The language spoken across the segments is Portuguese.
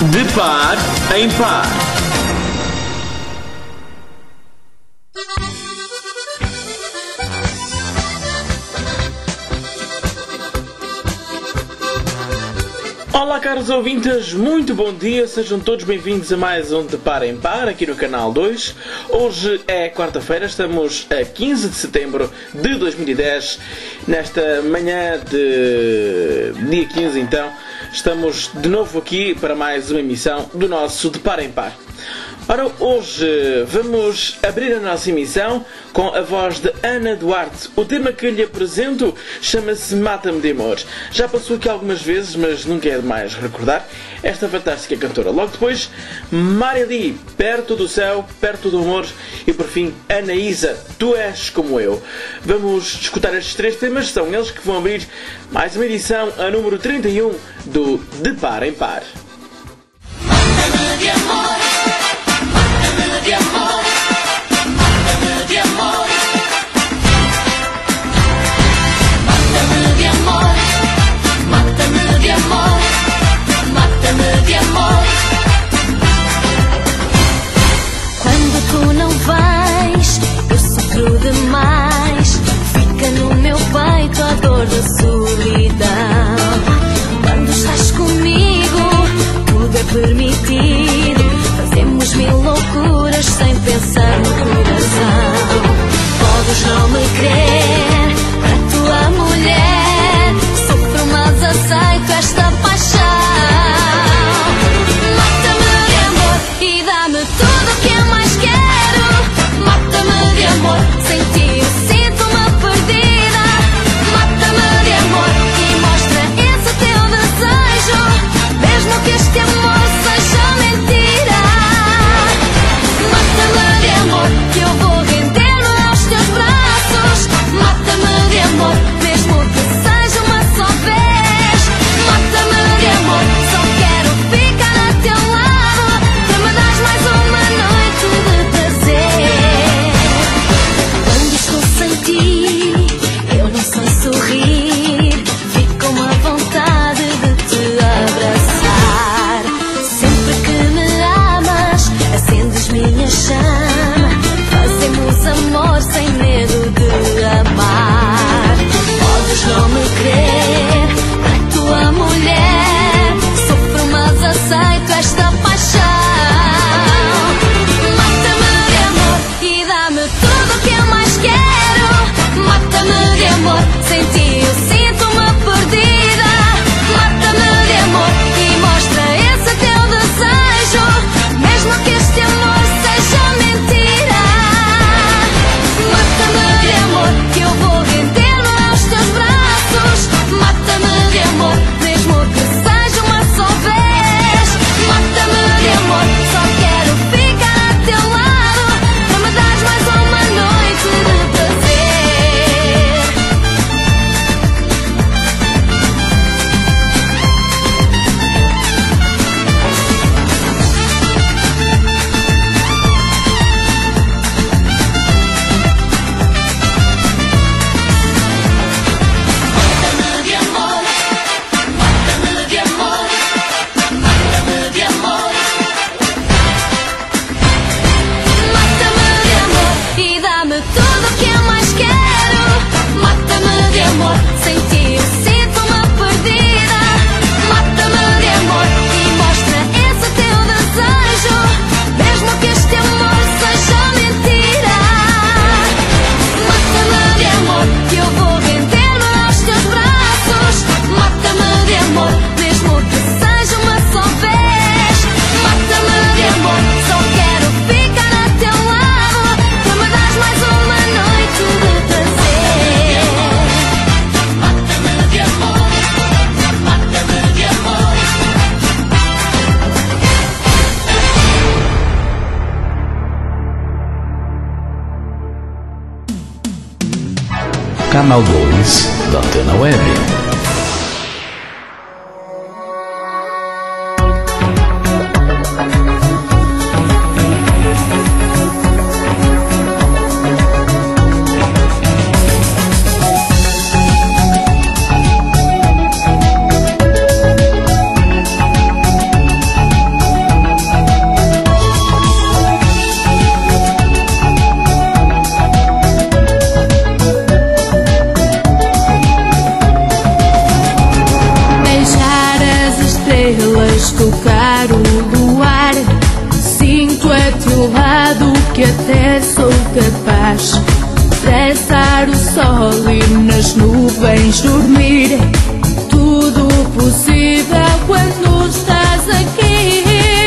De par em par. Olá, caros ouvintes, muito bom dia, sejam todos bem-vindos a mais um De Par em Par, aqui no Canal 2. Hoje é quarta-feira, estamos a 15 de setembro de 2010, nesta manhã de dia 15 então, estamos de novo aqui para mais uma emissão do nosso De Par em Par. Ora, hoje vamos abrir a nossa emissão com a voz de Ana Duarte. O tema que lhe apresento chama-se Mata-me de Amor. Já passou aqui algumas vezes, mas nunca é demais recordar esta fantástica cantora. Logo depois, Marieli, Perto do Céu, Perto do Amor. E por fim, Anaísa, Tu És Como Eu. Vamos escutar estes três temas, são eles que vão abrir mais uma edição, a número 31 do De Par em Par. Mata-me de amor. De amor, mata-me de amor, mata-me de amor, mata-me de amor, mata-me de amor. Quando tu não vais, eu sofro demais. Fica no meu peito a dor da solidão. Quando estás comigo, tudo é permitido. Fazemos mil loucuras sem pensar no coração. Podes não me crer, a tua mulher. Sofro, mas aceito esta paixão. Mata-me de amor e dá-me tudo o que eu mais quero. Mata-me de amor, sem ti eu sinto-me perdida. Mata-me de amor e mostra esse teu desejo, mesmo que este amor seja mentira. Que eu vou render-me aos teus braços. Mata-me de amor, mesmo que seja uma só vez. Mata-me de amor, só quero ficar a teu lado, que me dás mais uma noite de prazer. Quando estou sem ti, eu não sei sorrir. Fico-me à vontade de te abraçar. Sempre que me amas, acendes minha chama. Fazemos amor sem medo de amar. Podes não me crer, a tua mulher. Sofro, mas aceito esta paixão. Mata-me de amor e dá-me tudo o que eu mais quero. Mata-me de amor, sem ti eu sinto-me perdida. Mata-me de amor e mostra esse teu desejo, mesmo que este amor seja mentira. Mata-me de amor, que eu vou render-me aos teus braços. Mata-me de amor, mesmo que seja uma só vez. Mata-me de amor, só quero ficar a teu lado, para me dares mais uma noite de prazer. Canal 2 da Antena Web. sol e nas nuvens dormir. Tudo possível quando estás aqui.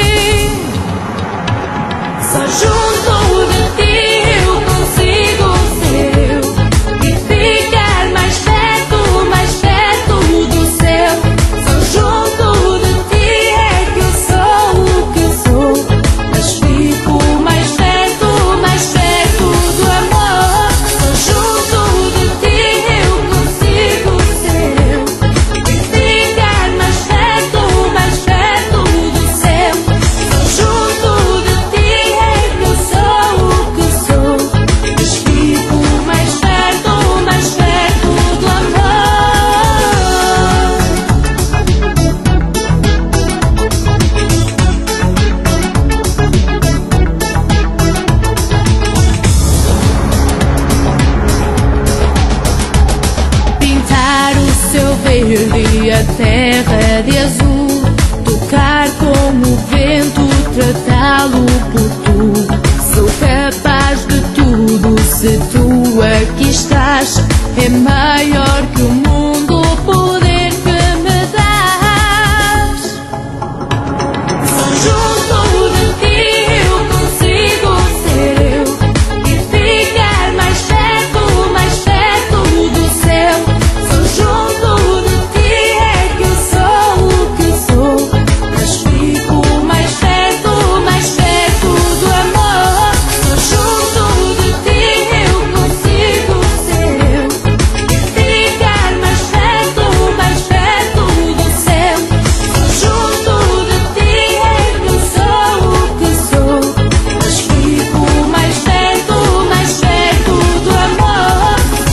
Só junto de ti eu consigo ser eu e ficar mais perto do céu. Só junto de ti é que eu sou o que sou, mas fico mais perto do amor. Só junto de ti eu consigo ser eu e ficar mais perto do céu. Só junto de ti é que eu sou o que sou, mas fico mais perto do amor. Pintar o céu verde e a terra de azul, tocar como o vento, tratá-lo por tu. Sou capaz de tudo se tu aqui estás. É maior que o mundo o poder que me dás. Só junto de ti eu consigo ser eu e ficar mais perto do céu. Só junto de ti é que eu sou o que sou, mas fico mais perto do amor. Só junto de ti eu consigo ser eu e ficar mais perto do céu. Só junto de ti é que eu sou o que sou, mas fico mais perto do amor.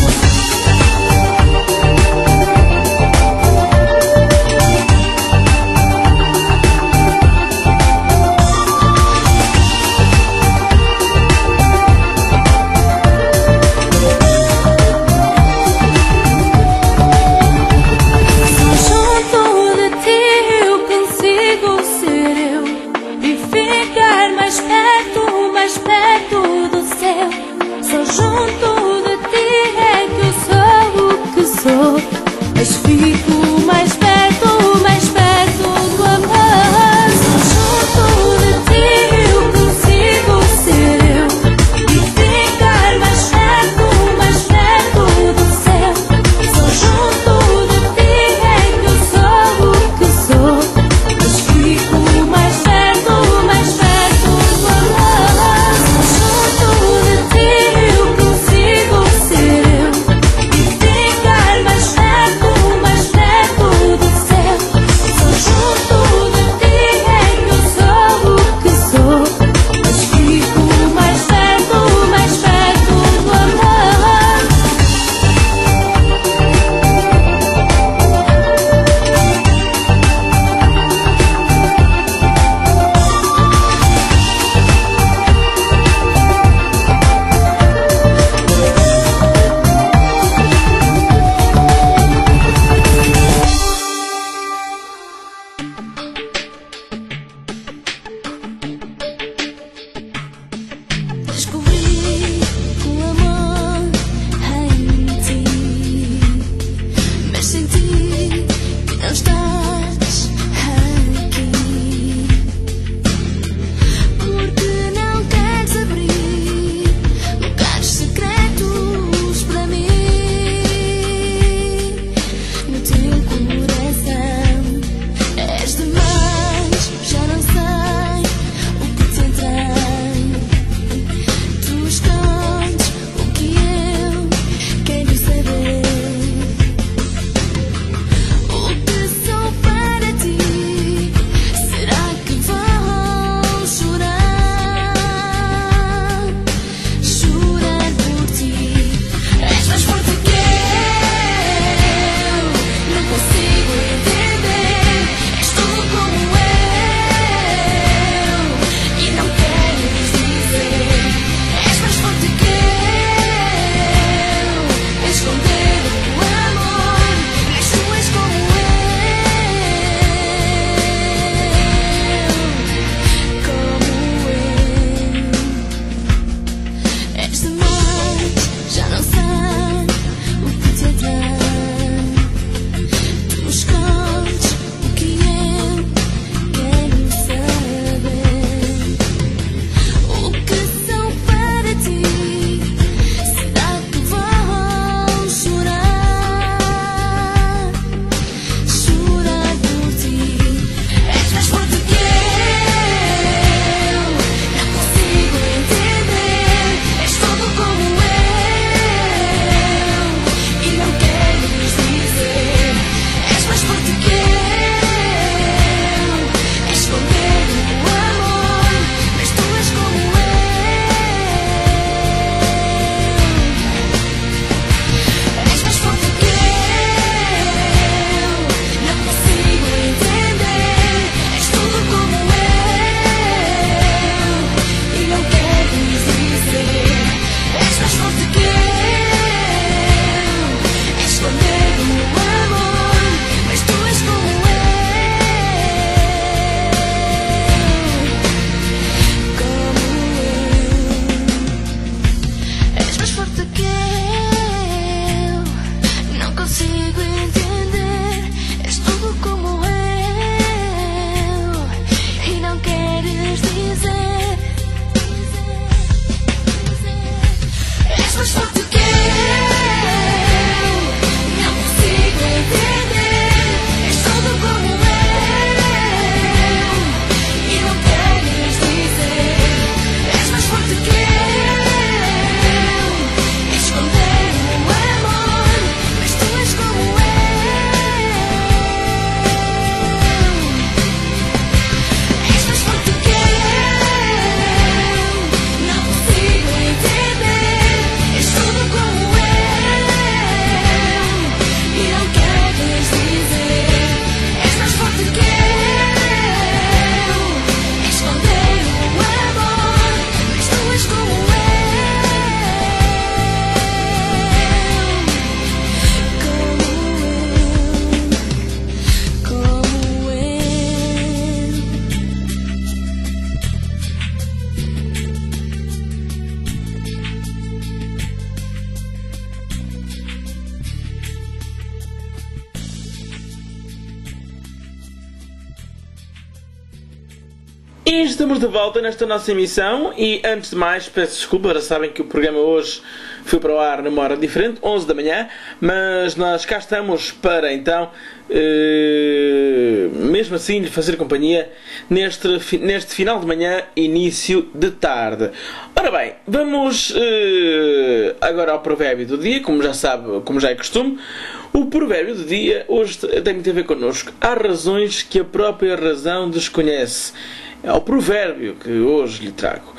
Só junto de ti eu consigo ser eu e ficar mais perto do céu. Só junto de ti é que eu sou o que sou, mas fico mais perto do amor. Só junto de ti eu consigo ser eu e ficar mais perto do céu. Só junto de ti é que eu sou o que sou, mas fico mais perto do amor. Só junto de ti eu consigo ser eu e ficar mais perto do céu. Só junto de ti é que eu sou o que sou, mas fico mais perto do amor. Descobri o amor em ti, mas senti que não estás aqui, porque não queres abrir lugares secretos para mim. No teu coração és demais, já não sei o que te entrai. Tu escondes o que eu quero saber, o que sou feito. E estamos de volta nesta nossa emissão e antes de mais peço desculpa, já sabem que o programa hoje foi para o ar numa hora diferente, 11 da manhã, mas nós cá estamos para então, mesmo assim, lhe fazer companhia neste final de manhã, início de tarde. Ora bem, vamos agora ao provérbio do dia, como já sabe, como já é costume. O provérbio do dia hoje tem muito a ver connosco. Há razões que a própria razão desconhece. É o provérbio que hoje lhe trago.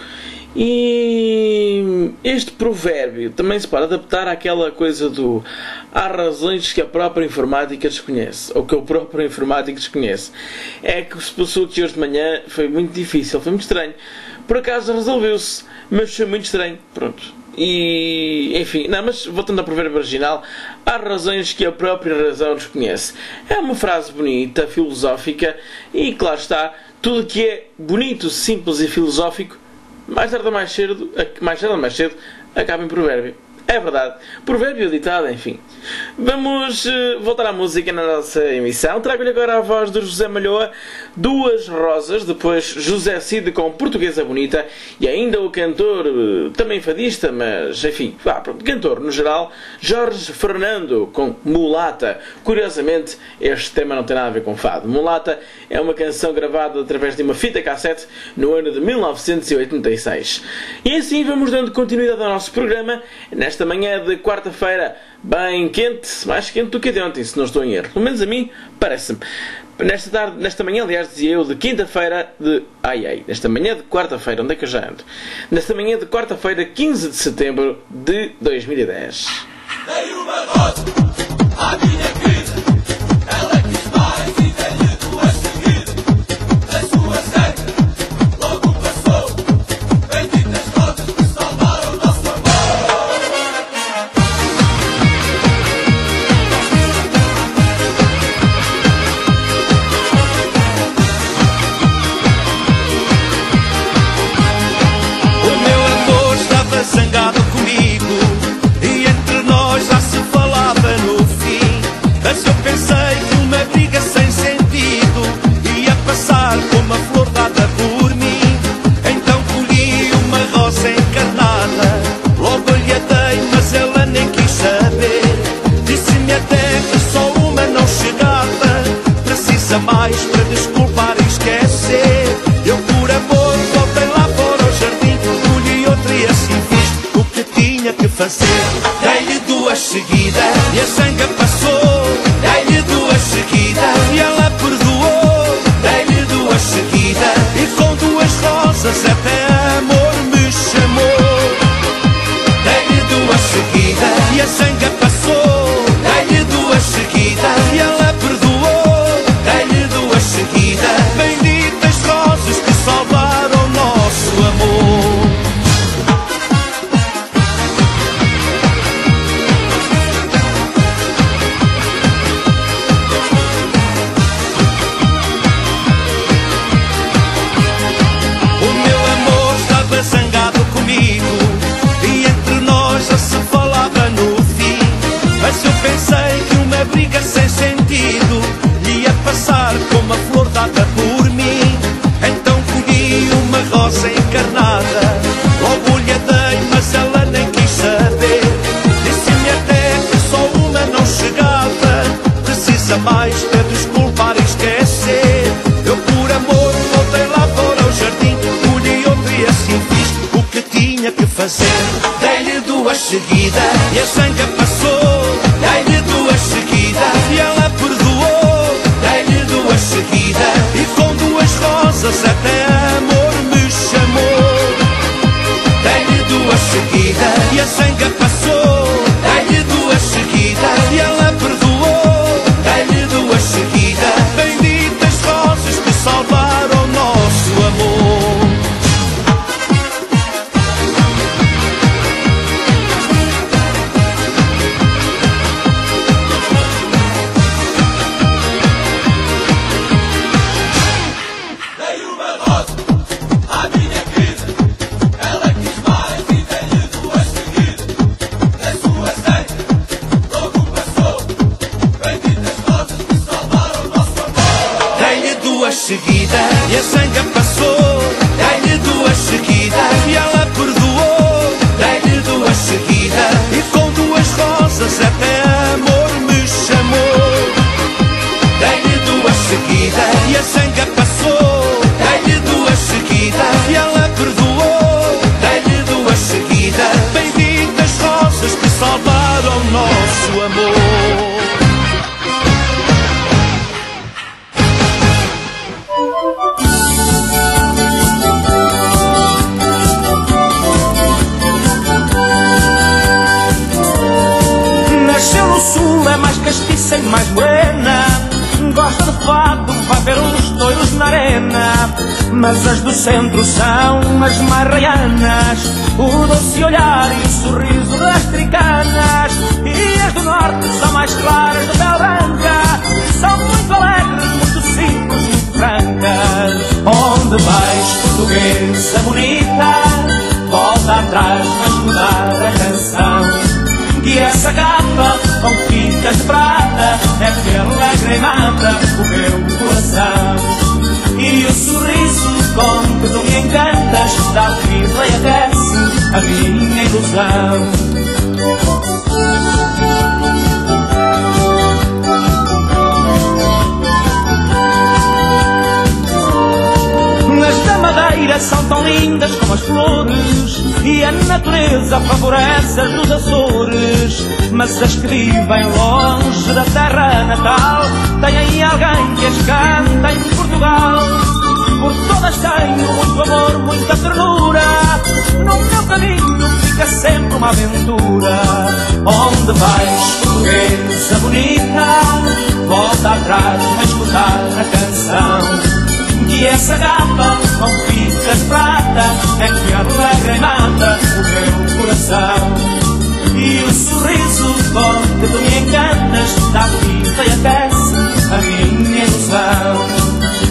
E este provérbio também se pode adaptar àquela coisa do há razões que a própria informática desconhece, ou que o próprio informático desconhece. É que se passou aqui hoje de manhã, foi muito difícil, foi muito estranho. Por acaso resolveu-se, mas foi muito estranho. Pronto. E, enfim, não, mas voltando ao provérbio original, há razões que a própria razão desconhece. É uma frase bonita, filosófica, e claro está, tudo que é bonito, simples e filosófico, mais tarde ou mais cedo, acaba em provérbio. É verdade. Provérbio ditado, enfim. Vamos voltar à música na nossa emissão. Trago-lhe agora a voz do José Malhoa, Duas Rosas, depois José Cid com Portuguesa Bonita e ainda o cantor, também fadista, mas enfim, cantor no geral, Jorge Fernando com Mulata. Curiosamente, este tema não tem nada a ver com fado. Mulata é uma canção gravada através de uma fita cassete no ano de 1986. E assim vamos dando continuidade ao nosso programa nesta manhã de quarta-feira, bem quente, mais quente do que de ontem, se não estou em erro. Pelo menos a mim, parece-me. Nesta manhã, aliás, dizia eu, de quinta-feira nesta manhã de quarta-feira, onde é que eu já ando? Nesta manhã de quarta-feira, 15 de setembro de 2010. Dei uma rosa à minha querida, ela quis mais e dei-lhe duas seguidas. A sua seca logo passou, benditas rodas que salvaram o nosso amor. O meu amor estava zangado comigo e entre nós já se falava no fim. Mas eu pensei que uma briga sem sentido ia passar como a flor dada por mim. Então colhi uma rosa encarnada, logo lhe a dei, mas ela nem quis saber. Disse-me até que só uma não chegava, precisa mais para desculpar e esquecer. Eu por amor voltei lá fora ao jardim, colhi outra e assim fiz o que tinha que fazer. Dei-lhe duas seguidas e a zanga passou. Dei-lhe duas seguidas e ela perdoou. Dei-lhe duas seguidas e com duas rosas até amor me chamou. Dei-lhe duas seguidas e a zanga passou. Dei-lhe duas seguidas e ela perdoou. Dei-lhe duas seguidas, benditas rosas que salvaram o nosso amor. O meu amor estava zangado comigo e entre nós já se falava no fim. Mas eu pensei que uma briga sem sentido ia passar como a flor dada por mim. Então colhi uma rosa encarnada, logo lhe a dei, mas ela nem quis saber. Disse-me até que só uma não chegava, precisa mais para desculpar e esquecer. Eu por amor voltei lá fora ao jardim, colhi outra e assim fiz o que tinha que fazer. Dei-lhe duas seguidas e a zanga passou. Dei-lhe duas seguidas e ela perdoou. Dei-lhe duas seguidas e com duas rosas até amor me chamou. Dei-lhe duas seguidas e a zanga passou. Dei-lhe duas seguidas e ela perdoou. Dei-lhe duas seguidas, benditas rosas que salvaram o nosso amor. Dei uma rosa à minha querida, ela quis mais e dei-lhe duas seguidas. A sua seca logo passou, benditas rosas que salvaram o nosso amor. Dei-lhe duas seguidas e a zanga passou. passou, dei-lhe 2 seguidas e ela perdoou, dei-lhe 2 seguidas e com 2 rosas até amor me chamou. Dei-lhe 2 seguidas e a zanga passou, dei-lhe 2 seguidas e ela perdoou, dei-lhe 2 seguidas. Benditas rosas que salvaram o nosso amor. Nasceu no sul, é mais castiça e mais morena. Gosta de fado, vai ver os touros na arena. Mas as do centro são as mais raianas, o doce olhar e o sorriso das tricanas. E as do norte são mais claras de pele branca, são muito alegres, muito simples, muito francas. Onde vais, portuguesa bonita, volta atrás, mas mudar a canção. Que essa capa com fitas de prata é pela grimata o meu coração. E o sorriso com que tu me encantas dá vida e aquece a minha ilusão. São tão lindas como as flores e a natureza favorece as dos Açores. Mas as que vivem longe da terra natal têm alguém que as canta em Portugal. Por todas tenho muito amor, muita ternura, no meu caminho fica sempre uma aventura. Onde vais, portuguesa bonita, volta atrás a escutar a canção. Que essa gata com fitas de prata é que alegra e mata o meu coração. E o sorriso com que tu me encantas dá vida e aquece a minha ilusão.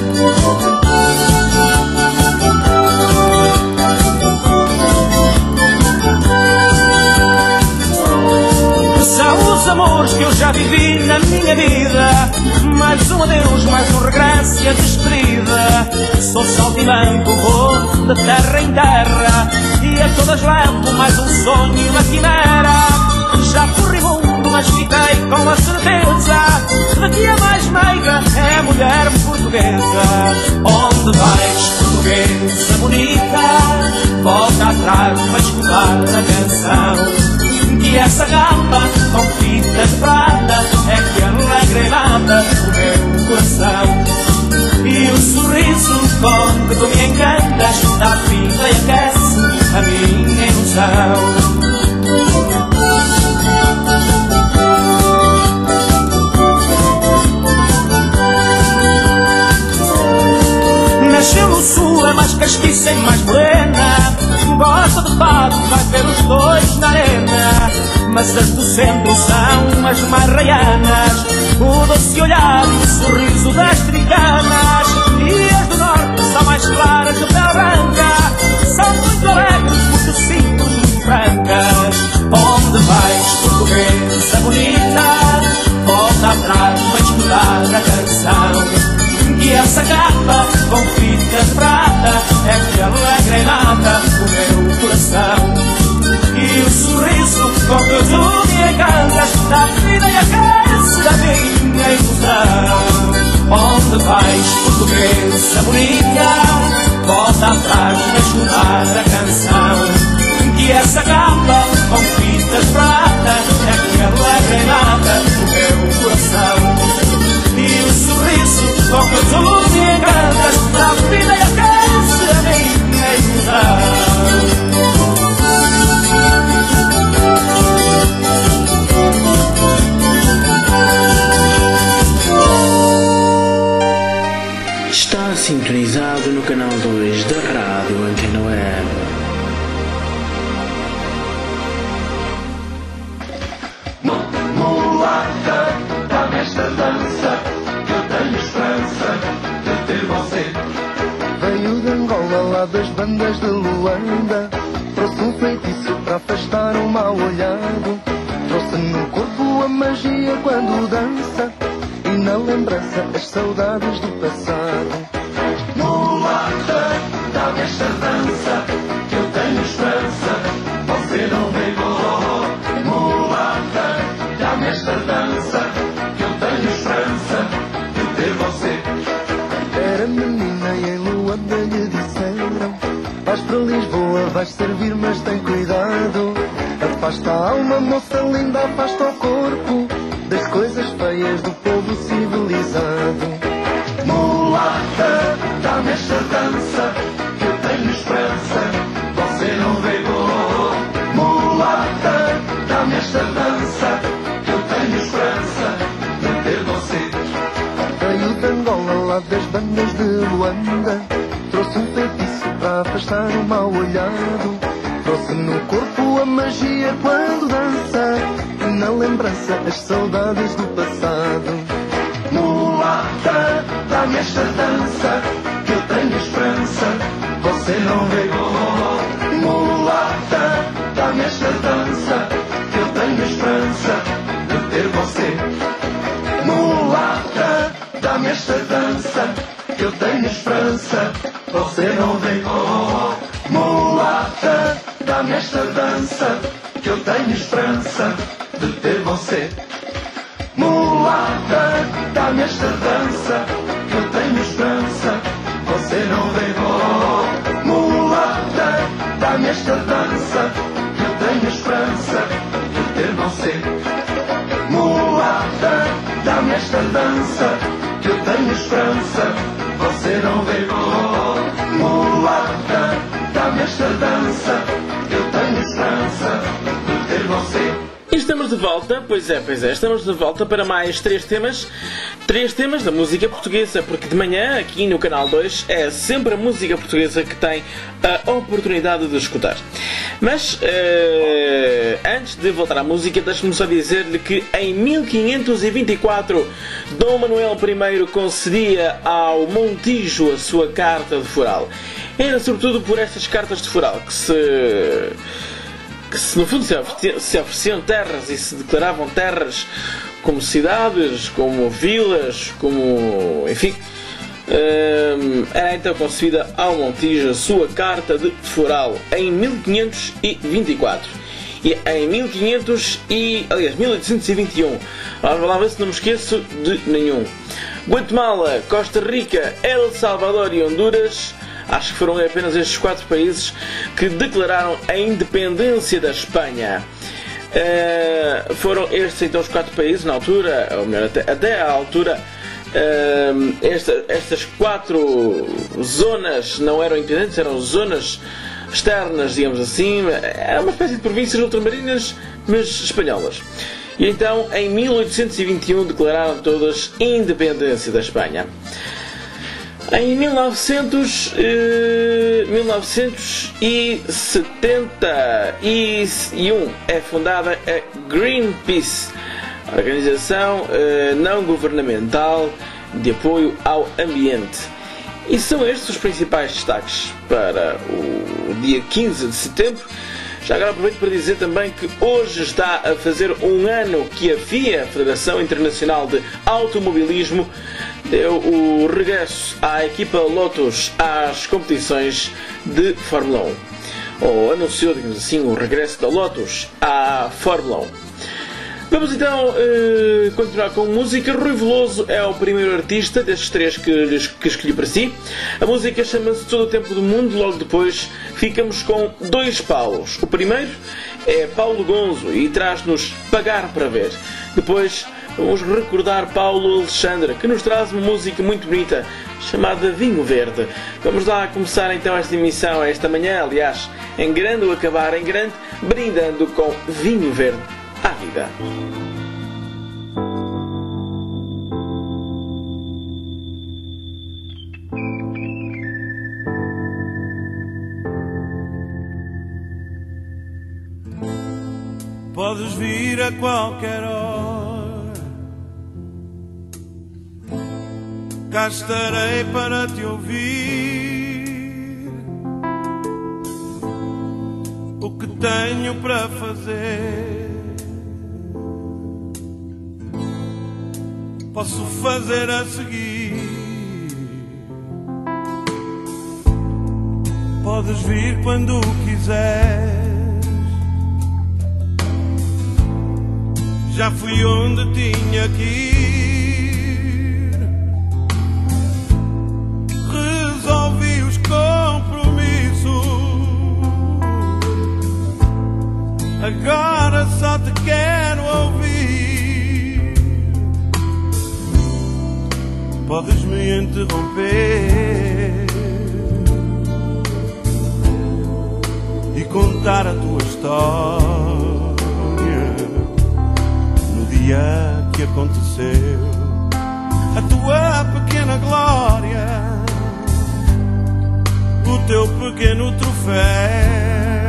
São os amores que eu já vivi na minha vida, mais um adeus, mais um regresso e a despedida. Sou saltimbanco, vou de terra em terra e a todas levo mais um sonho e uma quimera. Já corri mundo, mas fiquei com a certeza de que a mais meiga é a mulher portuguesa. Onde vais, portuguesa bonita, volta atrás para escutar a canção. Que essa gata com fitas de prata é que alegra e mata o meu coração. E o sorriso com que tu me encantas dá vida e aquece a minha ilusão. Nasceu no sul, é mais castiça e mais morena. Gosta de fado, vai ver os dois na arena. Mas as do centro são as mais raianas, o doce olhar e o sorriso das tricanas. E as do norte são mais claras de pele branca, são muito alegres, muito simples, muito francas. Onde vais, portuguesa bonita, volta atrás para escutar a canção. Que essa capa com fitas de prata é que alegra e mata o meu coração. E o sorriso com que tu me encantas dá vida e aquece a minha ilusão. Onde vais, portuguesa bonita, volta atrás para escutar a canção. Que essa capa com fitas de prata é que alegra e mata o meu coração. E o sorriso com que tu me encantas dá vida e aquece a minha ilusão. Está sintonizado no canal 2 da Rádio Antena Web. Mulata, dá-me esta dança, que eu tenho esperança de ter você. Veio de Angola, lá das bandas de Luanda, trouxe um feitiço para afastar o mal olhado. Trouxe no corpo a magia quando dança, e na lembrança as saudades do passado. Mulata, dá-me esta dança, que eu tenho esperança. Você não vem mulata, dá-me esta dança, que eu tenho esperança de ter você. Era menina e em Luanda lhe disseram: vais para Lisboa, vais servir, mas tem cuidado. Afasta a alma, moça linda, afasta o corpo das coisas feias do povo civilizado. Mulata, dá-me esta dança, que eu tenho esperança. Você não vê mulata, dá-me esta dança, que eu tenho esperança de ter você. Veio de Angola, lá das bandas de Luanda, trouxe um feitiço para afastar o mal olhado. Trouxe no corpo a magia quando dança, e na lembrança as saudades do passado. Mulata, dá-me esta dança, que eu tenho esperança. Você não vê mulata, dá-me esta dança, que eu tenho esperança de ter você. Mulata, dá-me esta dança, que eu tenho esperança. Você não vê mulata, dá-me esta dança, que eu tenho esperança de ter você. Mulata, dá-me esta dança, que eu tenho esperança. Você não vê mulata, dá-me esta dança, que eu tenho esperança de ter você. Mulata, dá-me esta dança, que eu tenho esperança. Você não vê mulata, dá-me esta dança, que eu tenho esperança de ter você. E estamos de volta, pois é, estamos de volta para mais 3 temas da música portuguesa, porque de manhã, aqui no Canal 2, é sempre a música portuguesa que tem a oportunidade de escutar. Mas, antes de voltar à música, deixe-me só dizer-lhe que em 1524, Dom Manuel I concedia ao Montijo a sua carta de foral. Era sobretudo por estas cartas de foral que no fundo se ofereciam terras e se declaravam terras como cidades, como vilas, como... enfim. Era então concedida ao Montijo a sua carta de foral em 1524. E em 1821, vamos lá ver se não me esqueço de nenhum. Guatemala, Costa Rica, El Salvador e Honduras. Acho que foram apenas estes 4 países que declararam a independência da Espanha. Foram estes então os 4 países na altura, ou melhor, até à altura, estas 4 zonas não eram independentes, eram zonas externas, digamos assim. Era uma espécie de províncias ultramarinas, mas espanholas. E então, em 1821, declararam todas a independência da Espanha. Em 1971 é fundada a Greenpeace, organização não governamental de apoio ao ambiente. E são estes os principais destaques para o dia 15 de setembro. Já agora aproveito para dizer também que hoje está a fazer um ano que a FIA, a Federação Internacional de Automobilismo, deu o regresso à equipa Lotus às competições de Fórmula 1. Ou anunciou, digamos assim, o regresso da Lotus à Fórmula 1. Vamos então continuar com música. Rui Veloso é o primeiro artista destes 3 que escolhi para si. A música chama-se Todo o Tempo do Mundo. Logo depois ficamos com 2 Paulos. O primeiro é Paulo Gonzo e traz-nos Pagar para Ver. Depois vamos recordar Paulo Alexandre, que nos traz uma música muito bonita chamada Vinho Verde. Vamos lá começar então esta emissão, esta manhã, aliás, em grande ou acabar em grande, brindando com Vinho Verde à vida. Podes vir a qualquer hora, cá estarei para te ouvir. O que tenho para fazer, posso fazer a seguir. Podes vir quando quiseres. Já fui onde tinha que ir. Resolvi os compromissos. Agora só te quero ouvir. Podes me interromper e contar a tua história no dia que aconteceu, a tua pequena glória, o teu pequeno troféu.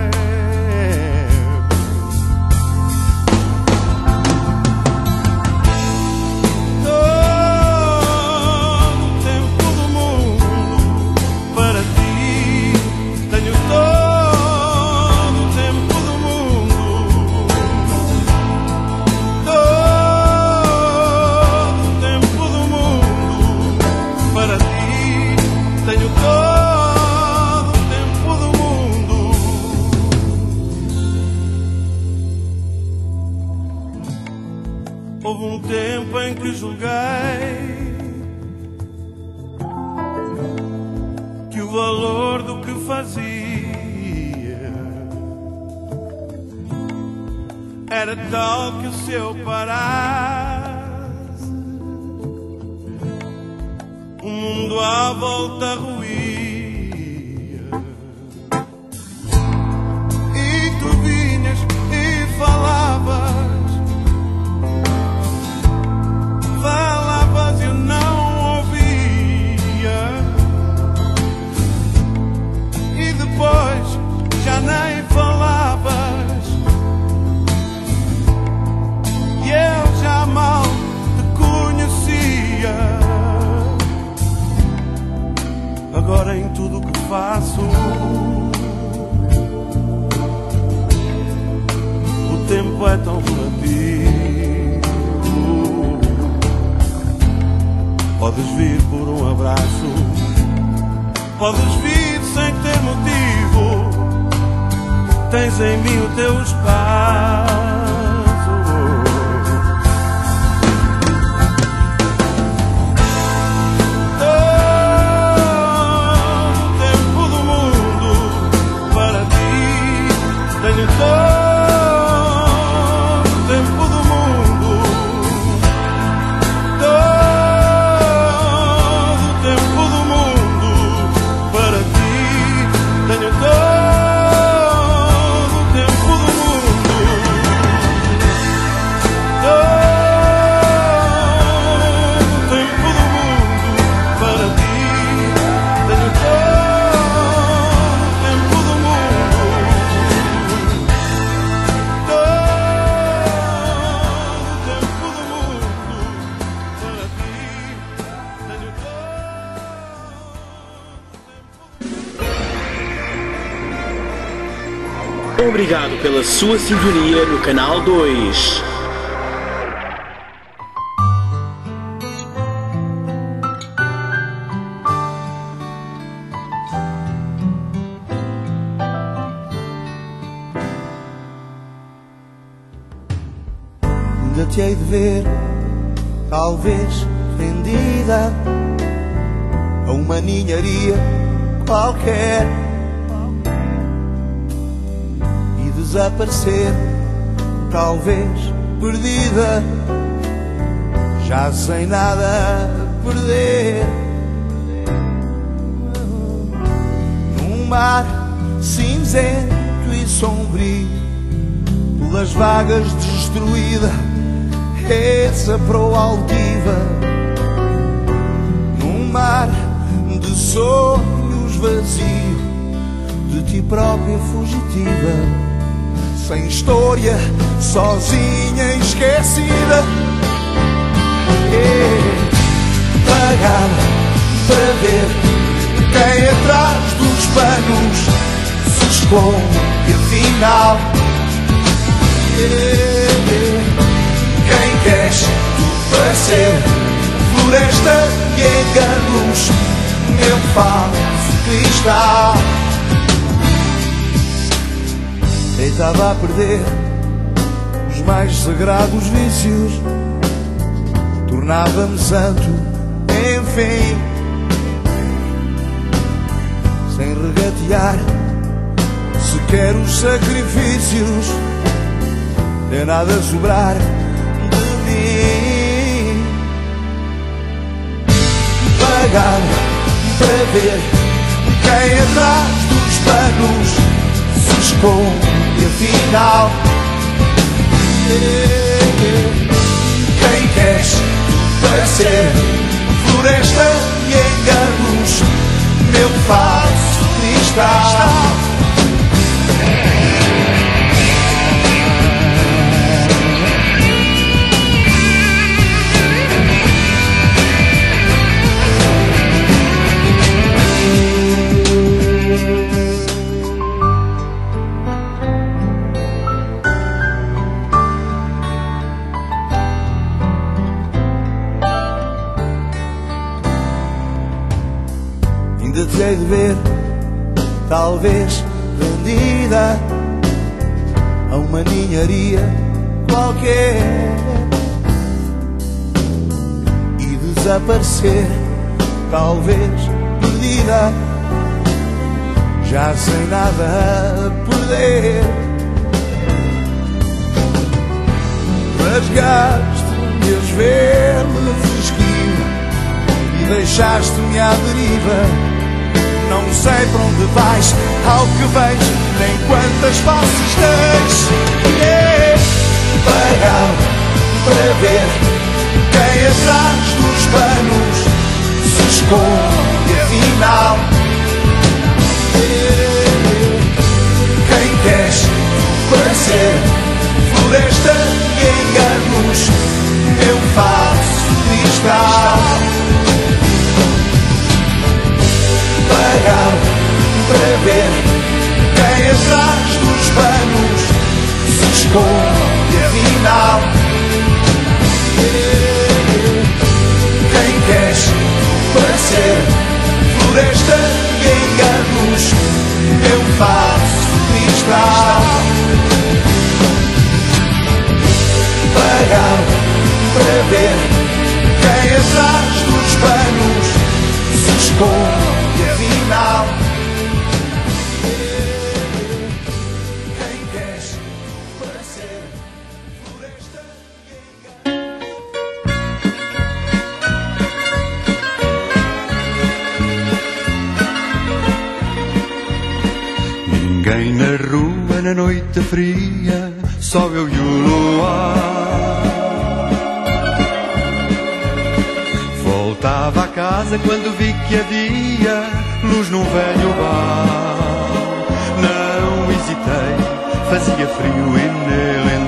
Houve um tempo em que julguei que o valor do que fazia era tal que se eu parasse, o mundo à volta ruía. E tu vinhas e falavas e eu não ouvia. E depois já nem falavas e eu já mal te conhecia. Agora em tudo o que faço o tempo é tão relativo. Podes vir por um abraço, podes vir sem ter motivo. Tens em mim o teu espaço. Todo o tempo do mundo para ti. Tenho todo o tempo do mundo. Obrigado pela sua sintonia no Canal 2. Ainda te hei de ver, talvez vendida a uma ninharia qualquer, desaparecer, talvez perdida, já sem nada a perder. Num mar cinzento e sombrio, pelas vagas destruída, essa proa altiva. Num mar de sonhos vazio, de ti própria fugitiva, sem história, sozinha e esquecida. Pagada para ver quem atrás dos panos se esconde afinal. Quem queres tu para ser floresta e enganos, meu falso cristal. deitava a perder os mais sagrados vícios, tornava-me santo, enfim, sem regatear sequer os sacrifícios, de nada sobrar de mim. Pagar para ver quem atrás dos panos se esconde, afinal. Quem queres parecer floresta e enganos, meu falso cristal. Ainda te hei de ver, talvez vendida a uma ninharia qualquer e desaparecer, talvez perdida, já sem nada a perder. Rasgaste-me as vermes esquivo e deixaste-me à deriva. Não sei para onde vais, ao que vejo, nem quantas faces tens. Pagar para ver quem atrás dos panos se esconde, afinal. Quem queres parecer floresta e enganos, meu falso cristal. Pagar para ver quem atrás dos panos se esconde, afinal. Quem queres parecer floresta e enganos, meu falso cristal. Pagar para ver quem atrás dos panos se esconde, afinal. Quem queres parecer floresta e enganos. Ninguém na rua na noite fria, só eu e o luar. Voltava a casa quando vi que havia luz num velho bar. Não hesitei, fazia frio e nele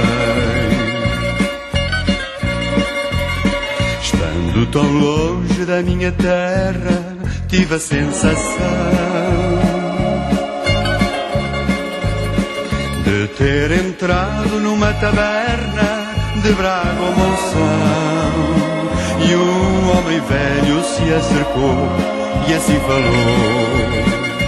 entrei. Estando tão longe da minha terra, tive a sensação de ter entrado numa taberna de Braga ou Monção. E um homem velho se acercou e assim falou: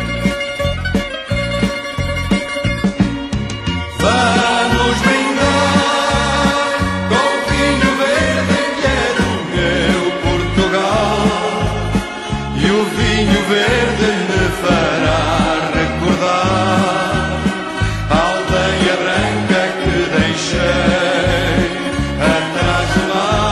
vamos brindar com vinho verde que é do meu Portugal. E o vinho verde me fará recordar a aldeia branca que deixei atrás do mar.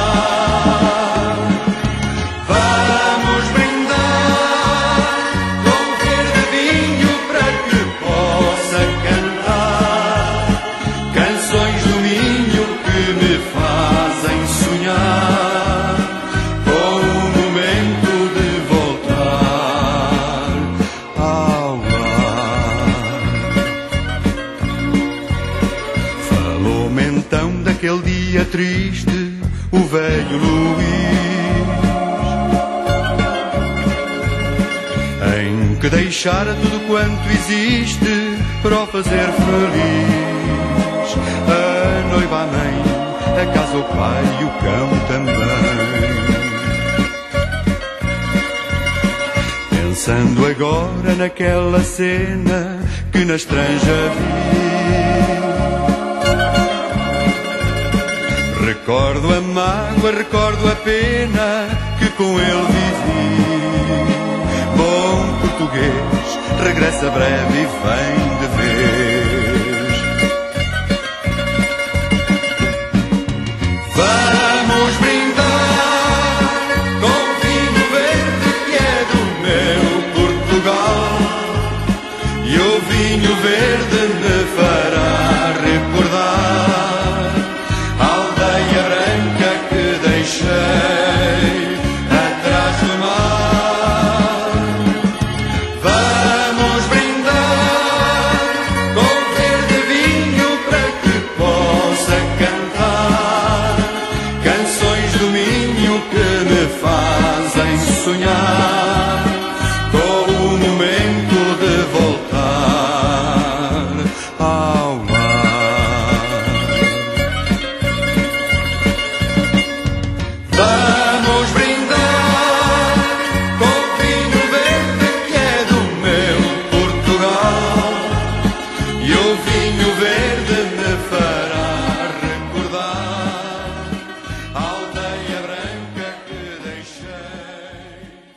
Aquele dia triste, o velho Luís, em que deixara tudo quanto existe para o fazer feliz. A noiva, a mãe, a casa, o pai e o cão também. Pensando agora naquela cena que na estranja vi. Recordo a mágoa, recordo a pena que com ele vivi. Bom português, regressa breve e vem de vez. Vamos brindar com vinho verde que é do meu Portugal. E o vinho verde me fará recordar a aldeia branca que deixei atrás do mar. Vamos brindar com verde vinho para que possa cantar canções do Minho que me fazem sonhar com o momento de voltar ao mar. Vamos brindar com vinho verde que é do meu Portugal. E o vinho verde me fará recordar a aldeia branca que deixei.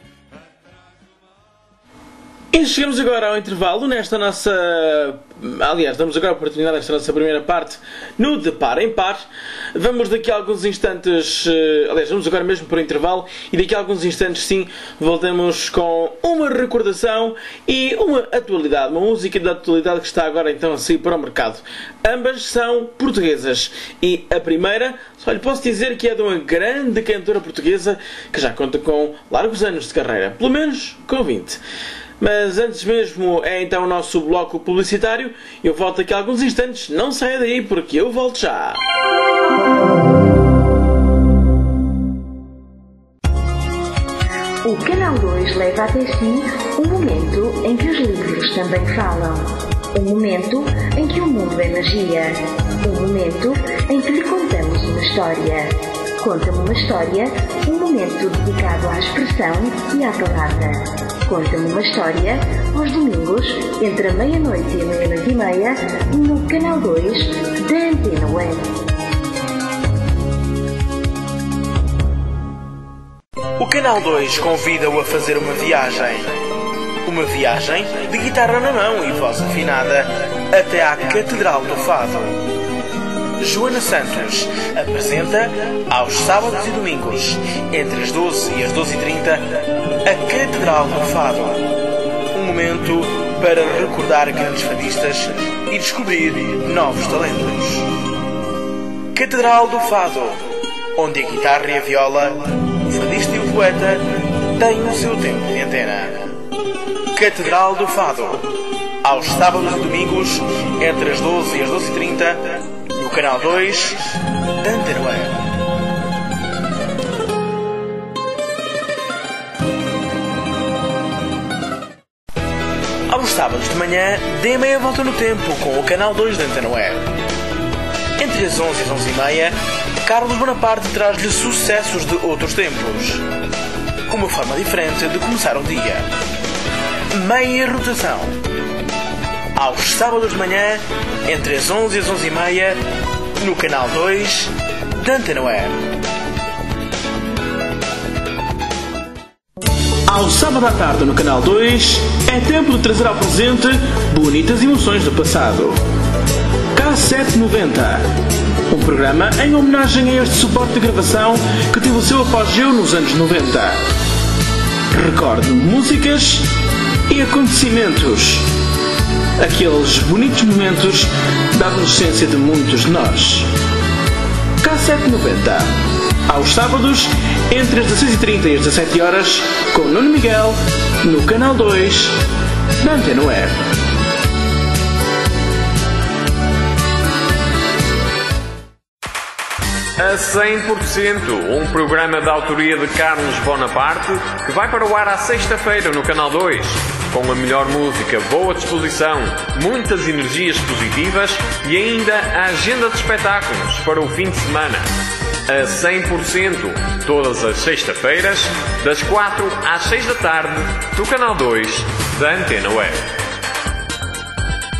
E chegamos agora ao intervalo nesta nossa... Aliás, damos agora a oportunidade nesta nossa primeira parte no De Par em Par. Vamos daqui a alguns instantes... Aliás, vamos agora mesmo para o intervalo e daqui a alguns instantes, sim, voltamos com uma recordação e uma atualidade, uma música da atualidade que está agora então a sair para o mercado. Ambas são portuguesas e a primeira, só lhe posso dizer que é de uma grande cantora portuguesa que já conta com largos anos de carreira, pelo menos com 20. Mas antes mesmo é então o nosso bloco publicitário. Eu volto daqui a alguns instantes. Não saia daí porque eu volto já. O Canal 2 leva até si um momento em que os livros também falam. Um momento em que o mundo é magia. Um momento em que lhe contamos uma história. Conta-me uma história, um momento dedicado à expressão e à palavra. Conta-me uma história, aos domingos, entre a meia-noite e a meia-noite e meia, no Canal 2 da Antena Web. O Canal 2 convida-o a fazer uma viagem. Uma viagem de guitarra na mão e voz afinada até à Catedral do Fado. Joana Santos apresenta aos sábados e domingos, entre as 12 e as 12h30, a Catedral do Fado. Um momento para recordar grandes fadistas e descobrir novos talentos. Catedral do Fado, onde a guitarra e a viola, o fadista e o poeta têm o seu tempo de antena. Catedral do Fado, aos sábados e domingos, entre as 12 e as 12h30, no Canal 2 da Antena Web. Aos sábados de manhã, dê meia volta no tempo com o Canal 2 da Antena Web. Entre as 11 e as 11h30, Carlos Bonaparte traz-lhe sucessos de outros tempos. Uma forma diferente de começar o dia. Meia rotação. Aos sábados de manhã, entre as 11 e as 11h30, no Canal 2 da Antena Web. Ao sábado à tarde no Canal 2, é tempo de trazer ao presente bonitas emoções do passado. K790, um programa em homenagem a este suporte de gravação que teve o seu apogeu nos anos 90. Recorde músicas e acontecimentos. Aqueles bonitos momentos da adolescência de muitos de nós. K790, aos sábados, entre as 16h30 e as 17h, com Nuno Miguel, no Canal 2 da Antena Web. A 100%, um programa de autoria de Carlos Bonaparte, que vai para o ar à sexta-feira no Canal 2, com a melhor música, boa disposição, muitas energias positivas e ainda a agenda de espetáculos para o fim de semana. A 100%, todas as sextas-feiras, das 4 às 6 da tarde, no Canal 2 da Antena Web.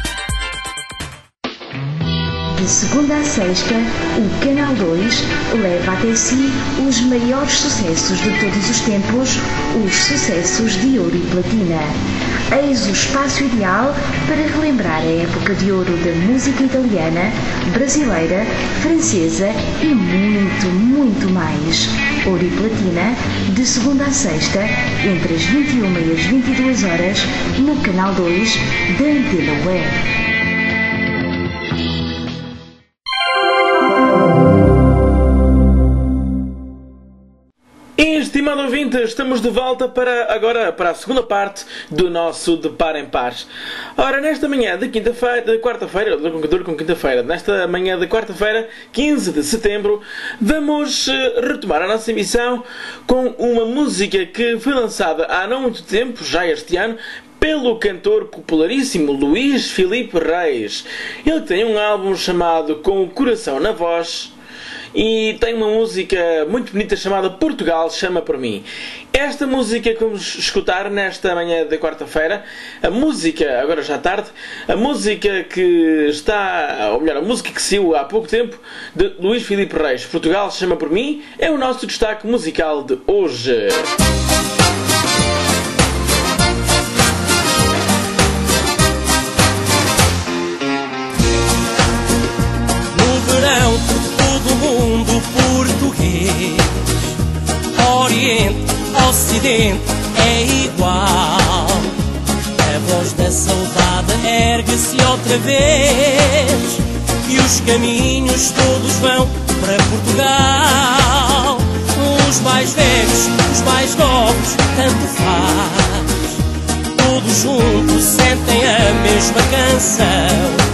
De segunda a sexta, o Canal 2 leva até si os maiores sucessos de todos os tempos, os sucessos de ouro e platina. Eis o espaço ideal para relembrar a época de ouro da música italiana, brasileira, francesa e muito, muito mais. Ouro e platina, de segunda a sexta, entre as 21 e as 22 horas, no Canal 2 da Antena Web. Estimado ouvinte, estamos de volta para a segunda parte do nosso De Par em Pares. Ora, nesta manhã de quarta-feira, nesta manhã de quarta-feira, 15 de setembro, vamos retomar a nossa emissão com uma música que foi lançada há não muito tempo, já este ano, pelo cantor popularíssimo Luís Filipe Reis. Ele tem um álbum chamado Com o Coração na Voz e tem uma música muito bonita chamada Portugal Chama por Mim. Esta música que vamos escutar nesta manhã de quarta-feira, a música, agora já tarde, a música que está, ou melhor, a música que saiu há pouco tempo, de Luís Filipe Reis, Portugal Chama por Mim, é o nosso destaque musical de hoje. No verão do mundo português, Oriente, Ocidente é igual. A voz da saudade ergue-se outra vez e os caminhos todos vão para Portugal. Os mais velhos, os mais novos, tanto faz. Todos juntos sentem a mesma canção.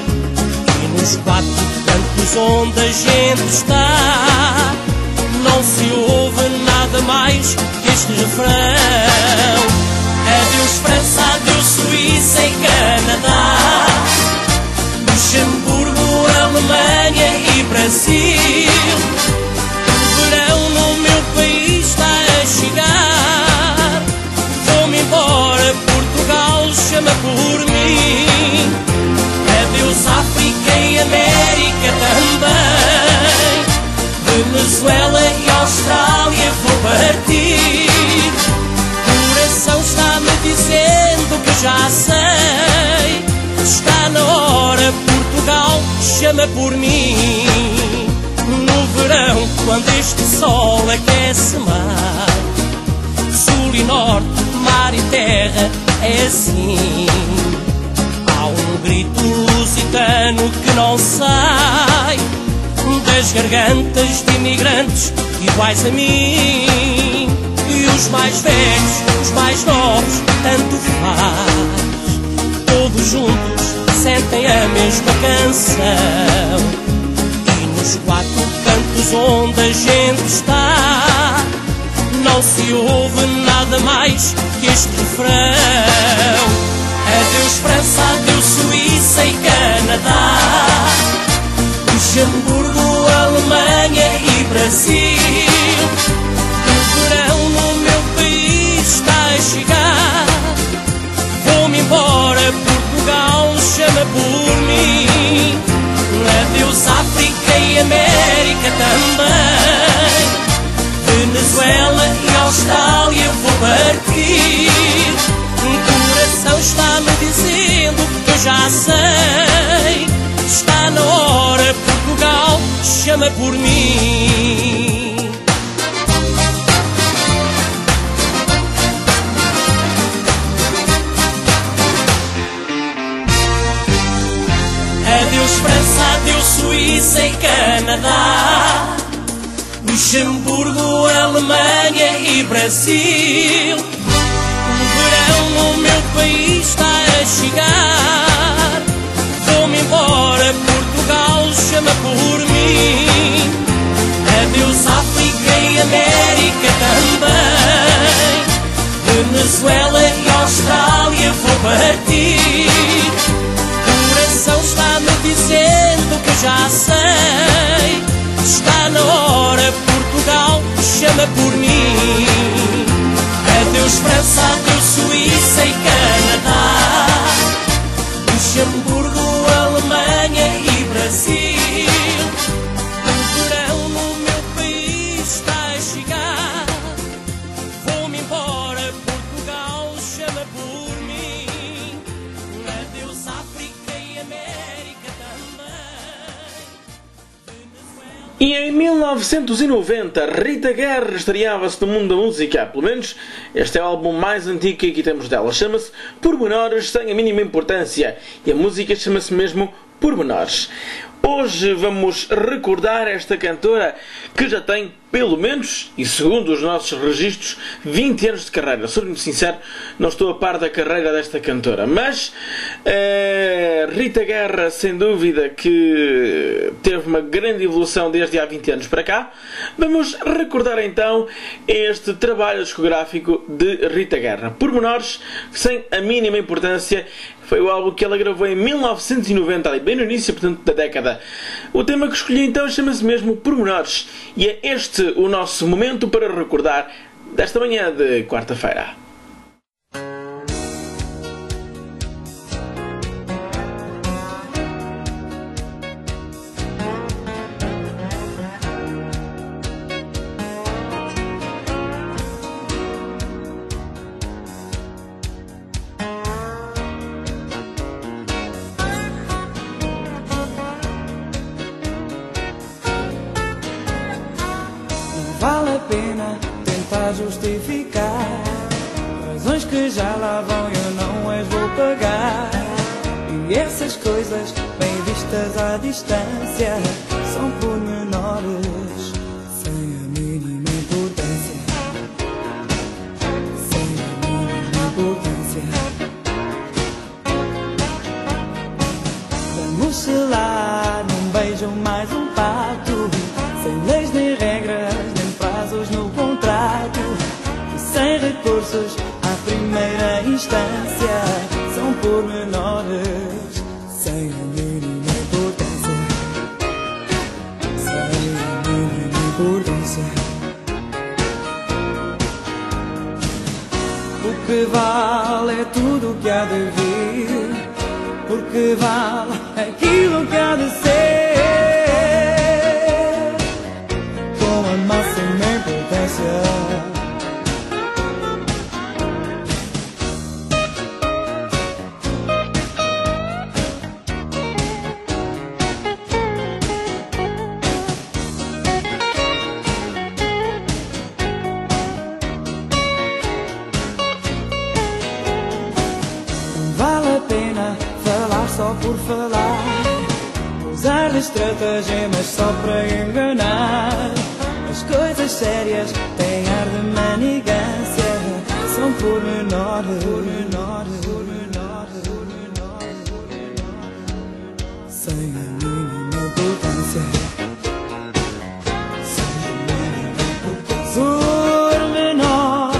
Nos quatro cantos onde a gente está, não se ouve nada mais que este refrão. Adeus França, adeus Suíça e Canadá, Luxemburgo, Alemanha e Brasil. O verão no meu país está a chegar. Vou-me embora, Portugal chama por mim. Adeus África e América também, Venezuela e Austrália vou partir. O coração está-me dizendo que já sei, está na hora, Portugal chama por mim. No verão, quando este sol aquece mar, sul e norte, mar e terra, é assim. Há um grito lusitano que não sai das gargantas de imigrantes iguais a mim. E os mais velhos, os mais novos, tanto faz. Todos juntos sentem a mesma canção. E nos quatro cantos onde a gente está, não se ouve nada mais que este refrão. Adeus França, adeus Suíça e Canadá, Luxemburgo, Alemanha e Brasil. O verão no meu país está a chegar. Vou-me embora, Portugal chama por mim. Adeus África e América também, Venezuela e Austrália vou partir. O coração está-me dizendo que eu já sei, está na hora, Portugal chama por mim. Adeus França, adeus Suíça e Canadá, Luxemburgo, Alemanha e Brasil. O verão no meu país está a chegar. Vou-me embora, Portugal chama por mim. Adeus África e América também, Venezuela e Austrália vou partir. O coração está-me dizendo que eu já sei, está na hora, Portugal chama por mim. Adeus França, adeus Suíça e Canadá, Luxemburgo, Alemanha e Brasil. 1990, Rita Guerra estreava-se no mundo da música. Pelo menos este é o álbum mais antigo que aqui temos dela. Chama-se Pormenores Sem a Mínima Importância. E a música chama-se mesmo Pormenores. Hoje vamos recordar esta cantora que já tem, pelo menos, e segundo os nossos registros, 20 anos de carreira. Sou muito sincero, não estou a par da carreira desta cantora. Mas Rita Guerra, sem dúvida, que teve uma grande evolução desde há 20 anos para cá. Vamos recordar então este trabalho discográfico de Rita Guerra. Pormenores Sem a Mínima Importância. Foi o álbum que ela gravou em 1990, ali bem no início, portanto, da década. O tema que escolhi então chama-se mesmo Pormenores. E é este o nosso momento para recordar desta manhã de quarta-feira. Vale a pena tentar justificar razões que já lá vão e eu não as vou pagar. E essas coisas, bem vistas à distância, são pormenores sem a mínima importância. Sem a mínima importância. Vamos selar num beijo mais um pacto, sem leis nem regras, no contrato, e sem recursos à primeira instância, são pormenores sem a mínima importância. Sem a mínima importância. O que vale é tudo o que há de vir, porque vale aquilo que há de ser. Máxima importância. Não vale a pena falar só por falar, usar de estratagemas só para enganar. As coisas sérias têm ar de manigância, são pormenores, pormenores, pormenores, pormenores, sem a mínima importância. Sem a mínima importância. Pormenor,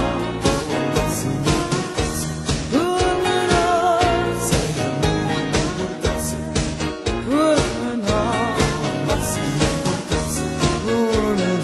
pormenor, sem a mínima importância. Pormenor, máxima importância. Pormenor.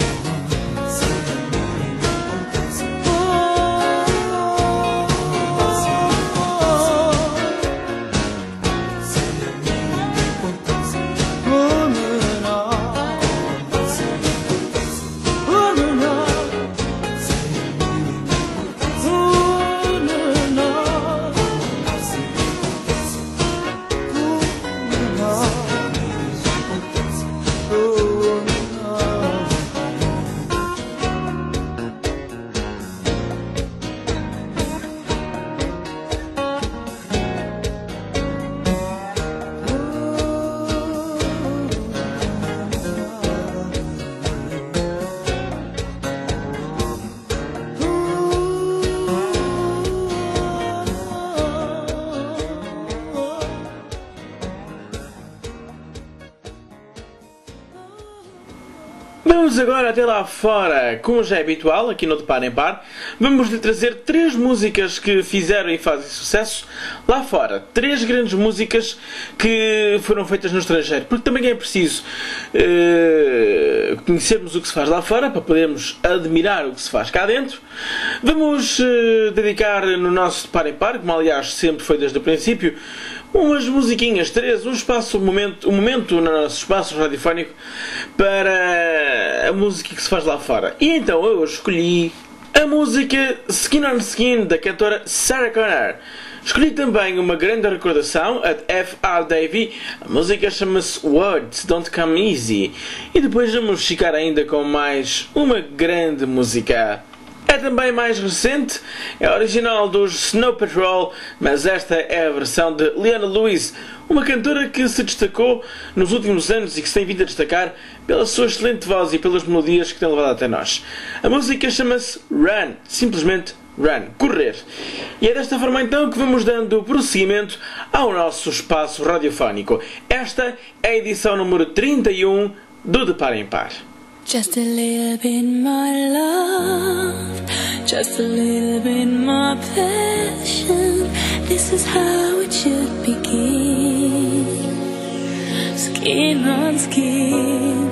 Vamos agora até lá fora, como já é habitual, aqui no De Par em Par. Vamos lhe trazer 3 músicas que fizeram e fazem sucesso lá fora. 3 grandes músicas que foram feitas no estrangeiro, porque também é preciso conhecermos o que se faz lá fora para podermos admirar o que se faz cá dentro. Vamos dedicar no nosso De Par em Par, como aliás sempre foi desde o princípio, umas musiquinhas, 3, um momento no nosso espaço radiofónico para a música que se faz lá fora. E então eu escolhi A música Skin on Skin da cantora Sarah Connor. Escolhi também uma grande recordação, a de F.R. Davy. A música chama-se Words Don't Come Easy. E depois vamos ficar ainda com mais uma grande música. É também mais recente, é original dos Snow Patrol, mas esta é a versão de Leona Lewis, uma cantora que se destacou nos últimos anos e que se tem vindo a destacar pela sua excelente voz e pelas melodias que tem levado até nós. A música chama-se Run, simplesmente Run, correr. E é desta forma então que vamos dando prosseguimento ao nosso espaço radiofónico. Esta é a edição número 31 do De Par em Par. Just a little bit more love, just a little bit more passion. This is how it should begin. Skin on skin.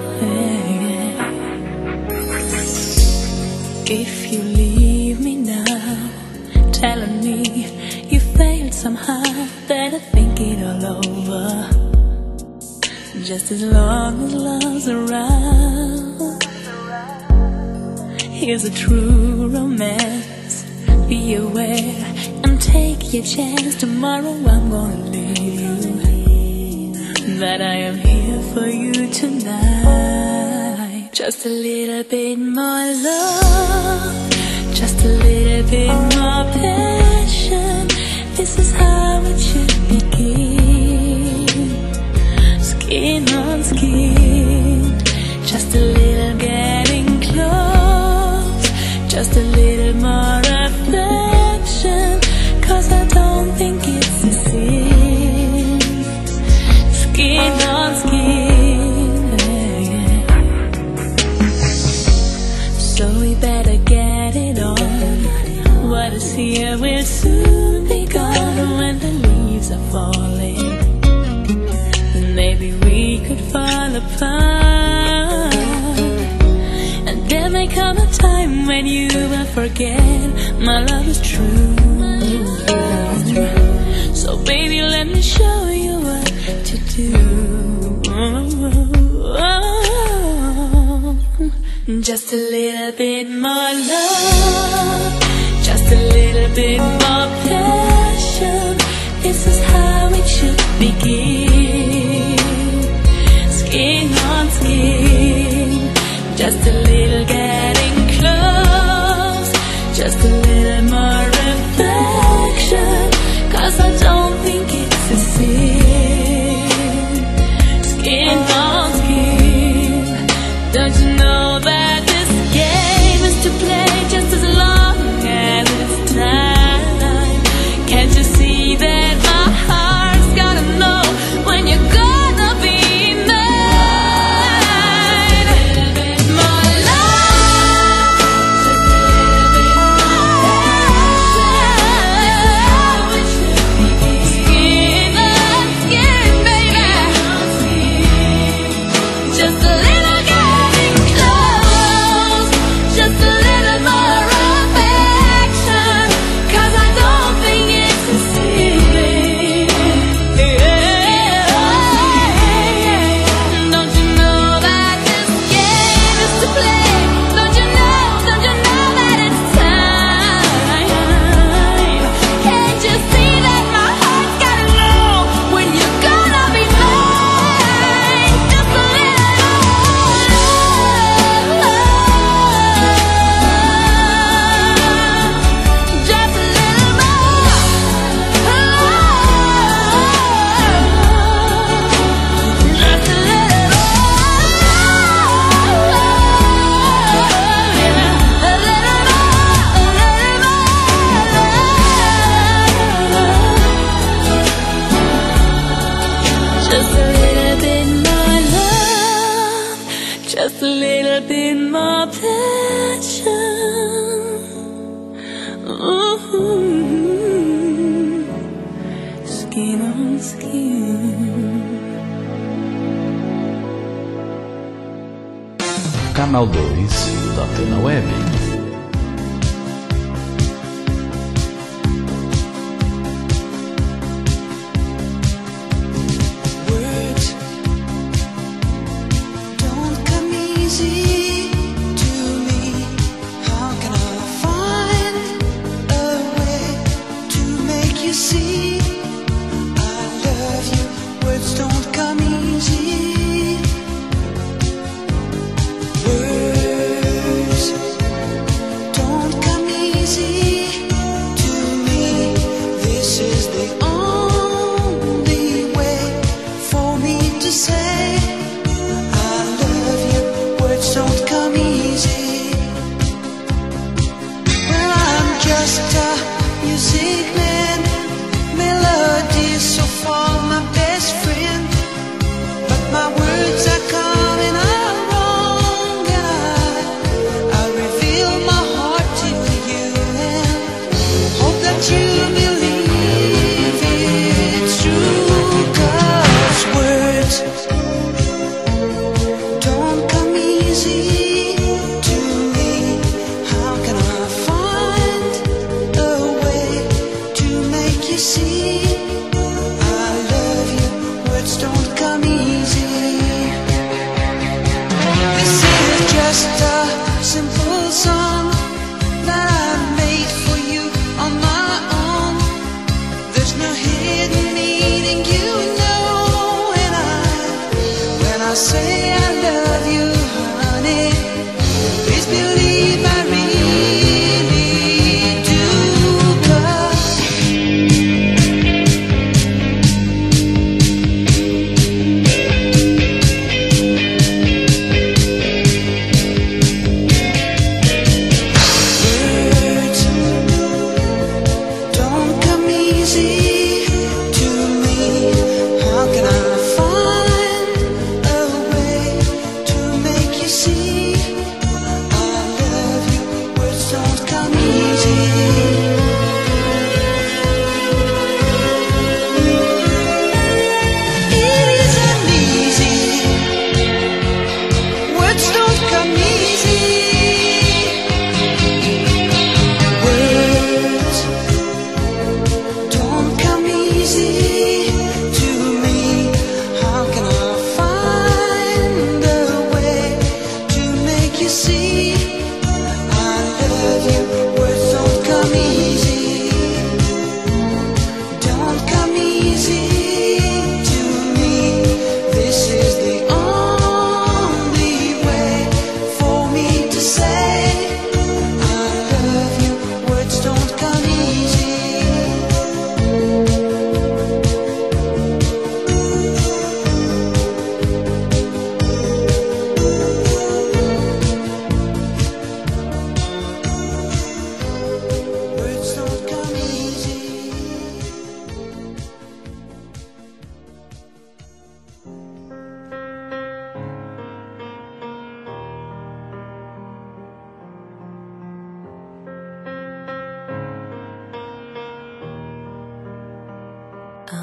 If you leave me now, telling me you failed somehow, better think it all over. Just as long as love's around. Here's a true romance. Be aware and take your chance. Tomorrow I'm gonna leave you, but I am here for you tonight. Just a little bit more love, just a little bit more passion. This is how it should begin. Skin on skin, just a little getting close, just a little more affection, 'cause I don't think it's a sin. Skin on skin, so we better get it on. What is here will soon be gone. When the leaves are falling, maybe we could fall apart. And there may come a time when you will forget my love is true. So baby, let me show you what to do. Just a little bit more love, just a little bit more passion. This is how it should begin. Skin on skin, just a little getting close, just a little more affection, 'cause I don't think it's a sin. Skin on skin, don't you know that this game is to play just as long as it's time? Can't you see that my heart's gotta know when you're gonna be just a little bit more passion. Ooh, skin on skin. Canal 2 da Antena Web. Don't come easy to me. How can I find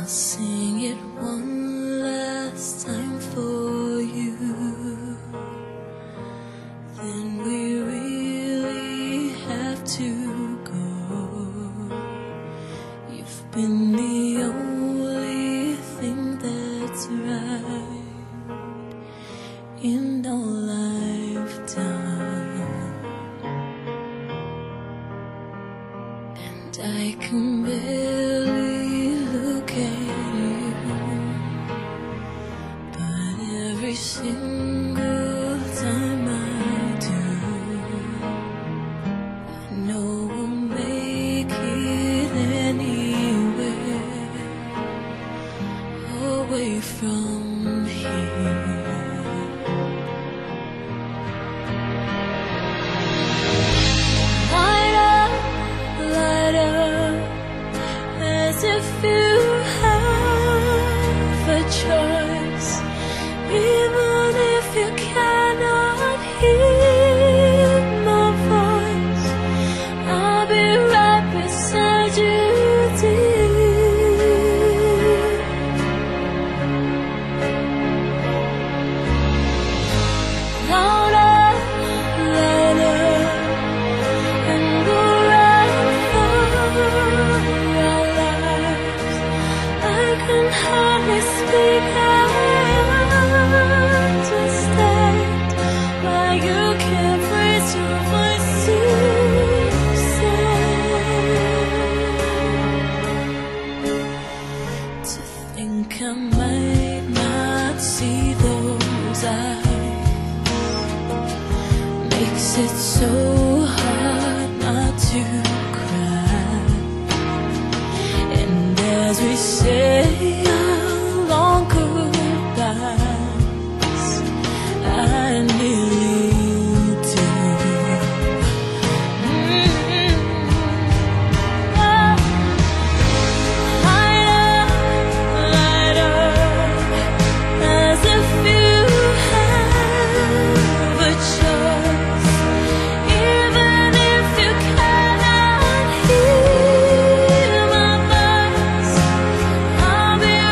I'll sing it one last time for you. Then we really have to go. You've been the only thing that's right in our lifetime, and I can barely look at you, but every single time I do, I know we'll make it anywhere away from here. Light up, as if you have a choice, even if you cannot hear my voice. I'll be right beside you, dear. Louder, louder, and go right for our lives. I can hardly speak, I understand why you can't raise your voice to say. To think I might not see those eyes makes it so hard not to cry. And as we say our long goodbyes, I nearly do. Light up, as if you have a choice, even if you cannot hear my voice. I'll be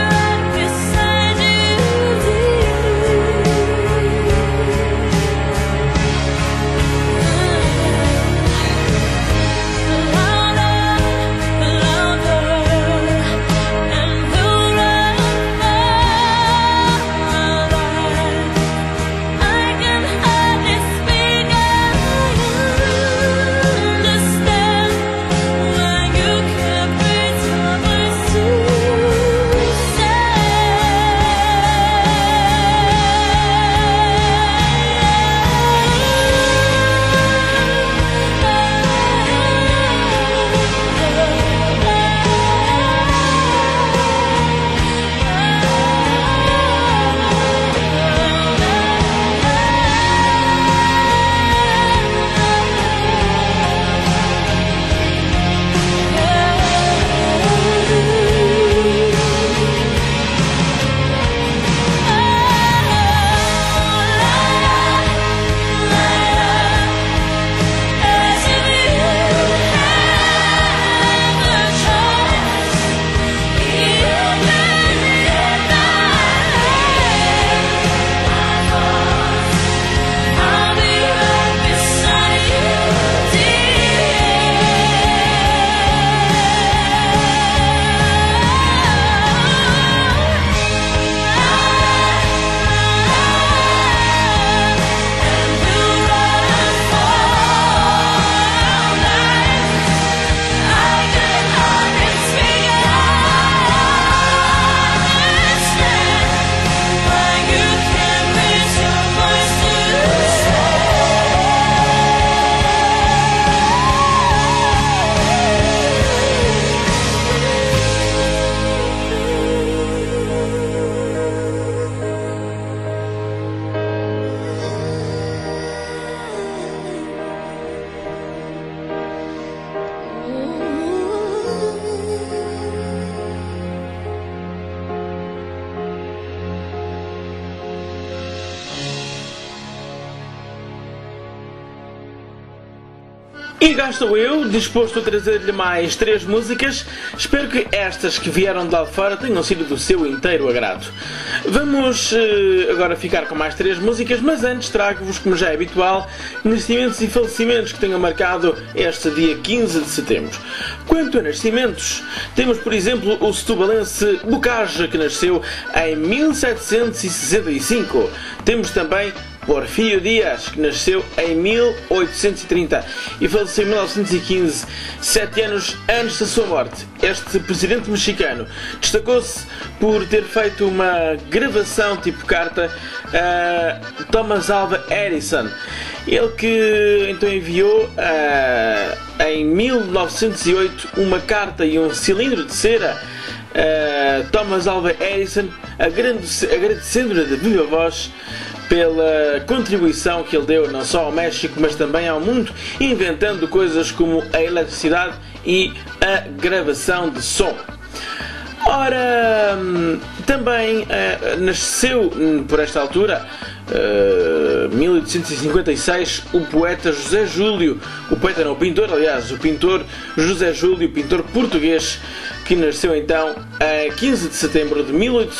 E cá estou eu, disposto a trazer-lhe mais 3 músicas. Espero que estas que vieram de lá de fora tenham sido do seu inteiro agrado. Vamos agora ficar com mais 3 músicas, mas antes trago-vos, como já é habitual, nascimentos e falecimentos que tenham marcado este dia 15 de setembro. Quanto a nascimentos, temos por exemplo o setubalense Bocage, que nasceu em 1765. Temos também Porfírio Dias, que nasceu em 1830 e faleceu em 1915, 7 anos antes da sua morte. Este presidente mexicano destacou-se por ter feito uma gravação tipo carta a Thomas Alva Edison. Ele que então enviou em 1908 uma carta e um cilindro de cera a Thomas Alva Edison, agradecendo-lhe de viva voz pela contribuição que ele deu não só ao México, mas também ao mundo, inventando coisas como a eletricidade e a gravação de som. Ora, também nasceu por esta altura, 1856, o poeta José Júlio, o pintor José Júlio, pintor português, que nasceu então a 15 de setembro de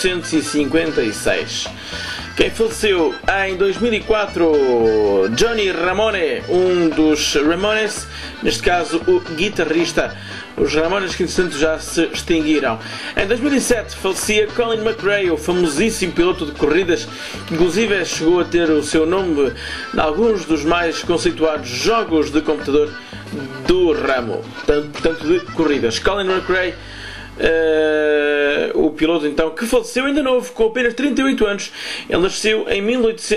1856. Quem faleceu em 2004, Johnny Ramone, um dos Ramones, neste caso o guitarrista. Os Ramones que entretanto já se extinguiram. Em 2007 falecia Colin McRae, o famosíssimo piloto de corridas, que inclusive chegou a ter o seu nome em alguns dos mais conceituados jogos de computador do ramo, portanto de corridas. Colin McRae, o piloto então, que faleceu ainda novo, com apenas 38 anos. Ele nasceu em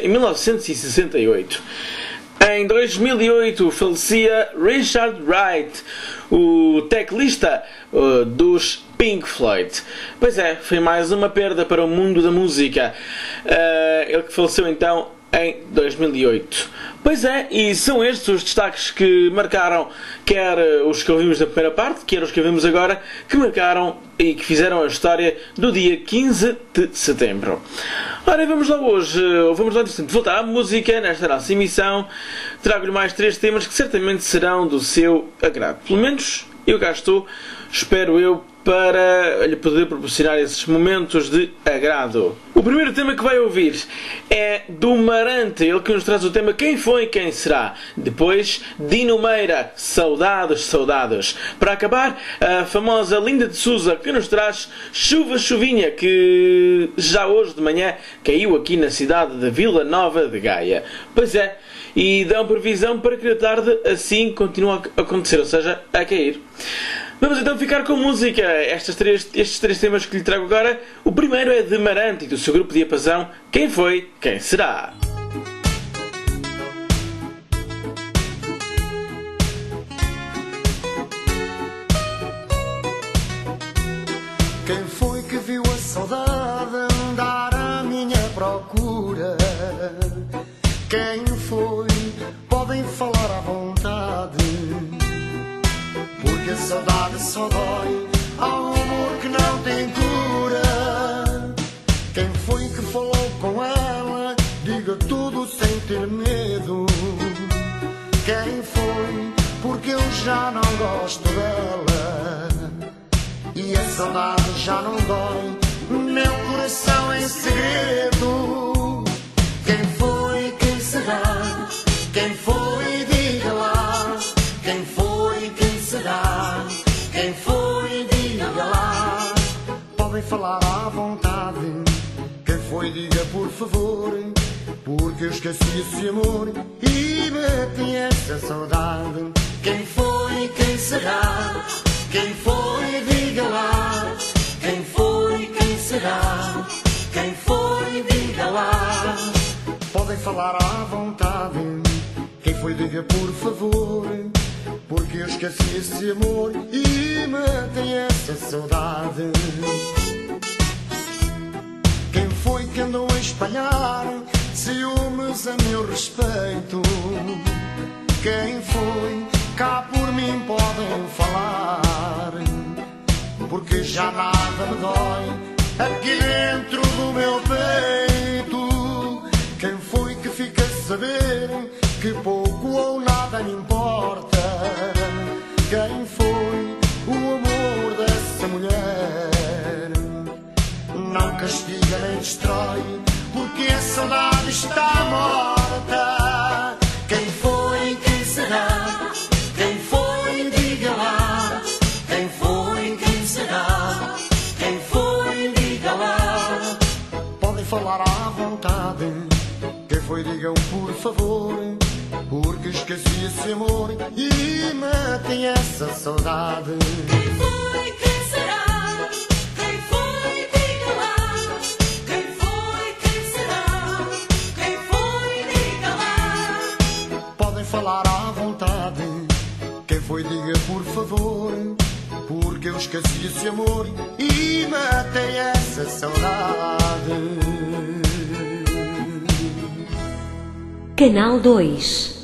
1968. Em 2008 falecia Richard Wright, o teclista dos Pink Floyd. Pois é, foi mais uma perda para o mundo da música. Ele que faleceu então em 2008. Pois é, e são estes os destaques que marcaram, quer os que ouvimos na primeira parte, quer os que ouvimos agora, que marcaram e que fizeram a história do dia 15 de setembro. Ora, vamos lá hoje, voltar à música nesta nossa emissão. Trago-lhe mais 3 temas que certamente serão do seu agrado. Pelo menos eu cá estou, espero eu, para lhe poder proporcionar esses momentos de agrado. O primeiro tema que vai ouvir é do Marante, ele que nos traz o tema Quem Foi, Quem Será. Depois, Dino Meira, Saudades, Saudades. Para acabar, a famosa Linda de Souza, que nos traz Chuva, Chuvinha, que já hoje de manhã caiu aqui na cidade de Vila Nova de Gaia. Pois é, e dão previsão para que a tarde assim continue a acontecer, ou seja, a cair. Vamos então ficar com música. Estes três temas que lhe trago agora. O primeiro é de Marante e do seu grupo de Apazão. Quem Foi, Quem Será? Quem foi que viu a saudade andar à minha procura? Quem foi? Podem falar à vontade, porque a saudade só dói ao amor que não tem cura. Quem foi que falou com ela? Diga tudo sem ter medo. Quem foi? Porque eu já não gosto dela e a saudade já não dói meu coração em segredo. Quem foi? Quem será? Quem foi? Diga lá. Quem foi? Quem será? Quem foi? Diga lá. Podem falar à vontade. Quem foi? Diga por favor, porque eu esqueci esse amor e meti essa saudade. Quem foi? Quem será? Quem foi? Diga lá. Quem foi? Quem será? Quem foi? Diga lá. Podem falar à vontade. Quem foi? Diga por favor, porque eu esqueci esse amor e matei essa saudade. Quem foi que andou a espalhar ciúmes a meu respeito? Quem foi? Cá por mim podem falar, porque já nada me dói aqui dentro do meu peito. Quem foi que fica a saber que que pouco ou nada me importa quem foi o amor dessa mulher. Não castiga nem destrói, porque a saudade está morta. Quem foi, quem será? Quem foi, diga lá. Quem foi, quem será? Quem foi, diga lá. Podem falar à vontade. Quem foi, digam por favor, porque esqueci esse amor e matem essa saudade. Quem foi, quem será? Quem foi, diga lá. Quem foi, quem será? Quem foi, diga lá. Podem falar à vontade. Quem foi, diga por favor, porque eu esqueci esse amor e matei essa saudade. Canal 2.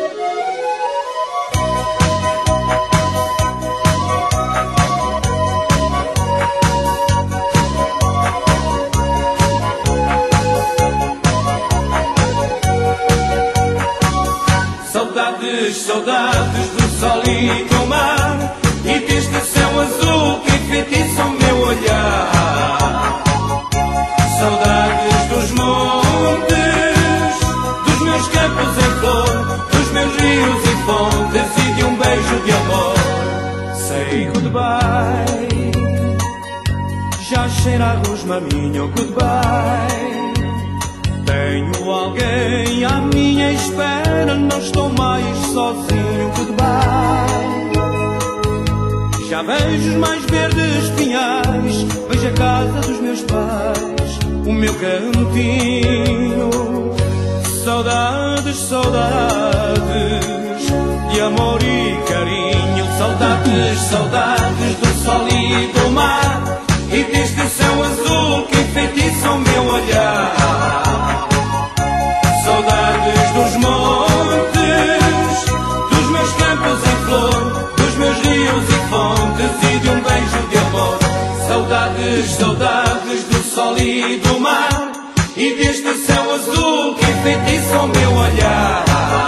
Saudades, saudades do sol e do mar, e deste céu azul que enfeitiça o meu olhar. Saudades dos montes, dos meus campos em flor, dos meus rios e fontes e de um beijo de amor. Say goodbye, já cheira a rosmaninho, goodbye. Tenho alguém à minha espera, não estou mais sozinho, goodbye. Já vejo os mais verdes pinhais, vejo a casa dos meus pais, o meu cantinho. Saudades, saudades de amor e carinho. Saudades, saudades do sol e do mar, e deste céu azul que enfeitiça o meu olhar. Saudades dos montes, dos meus campos em flor, dos meus rios e fontes e de um beijo de amor. Saudades, saudades do sol e do mar, e deste céu azul que enfeitiça o meu olhar.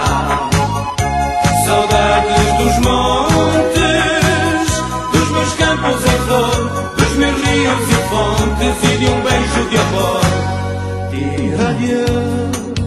Saudades dos montes, dos meus campos em flor, dos meus rios e fontes e de um beijo de amor. Adieu,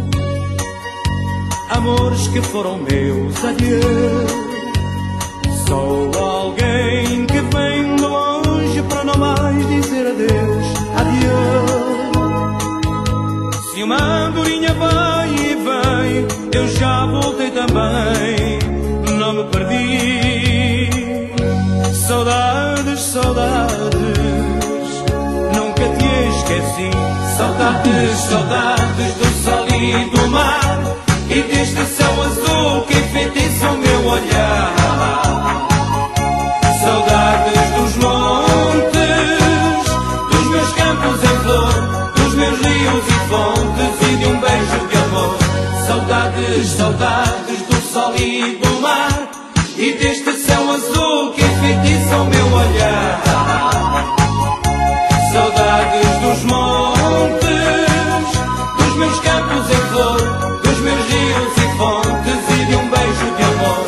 amores que foram meus, adieu. Sou alguém que vem de longe para não mais dizer adeus, adieu. Se uma andorinha vai e vem, eu já voltei também, não me perdi. Saudades, saudades, nunca te esqueci. Saudades, saudades do sol e do mar, e deste céu azul que enfeitiça o meu olhar. Saudades dos montes, dos meus campos em flor, dos meus rios e fontes e de um beijo de amor. Saudades, saudades do sol e do mar, e deste céu azul que enfeitiça o meu olhar. Saudades dos montes, dos meus campos em flor, dos meus rios e fontes e de um beijo de amor.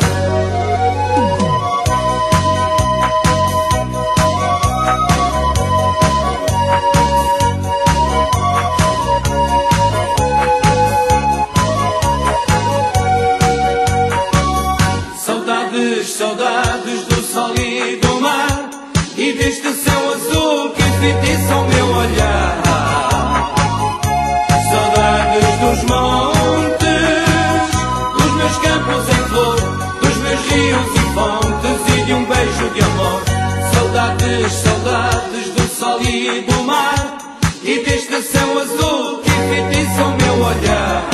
Saudades, saudades do sol e do mar, e deste céu azul que enfeitiça o meu olhar. Saudades dos montes, dos meus campos em flor, dos meus rios e fontes e de um beijo de amor. Saudades, saudades do sol e do mar, e deste céu azul que enfeitiça o meu olhar.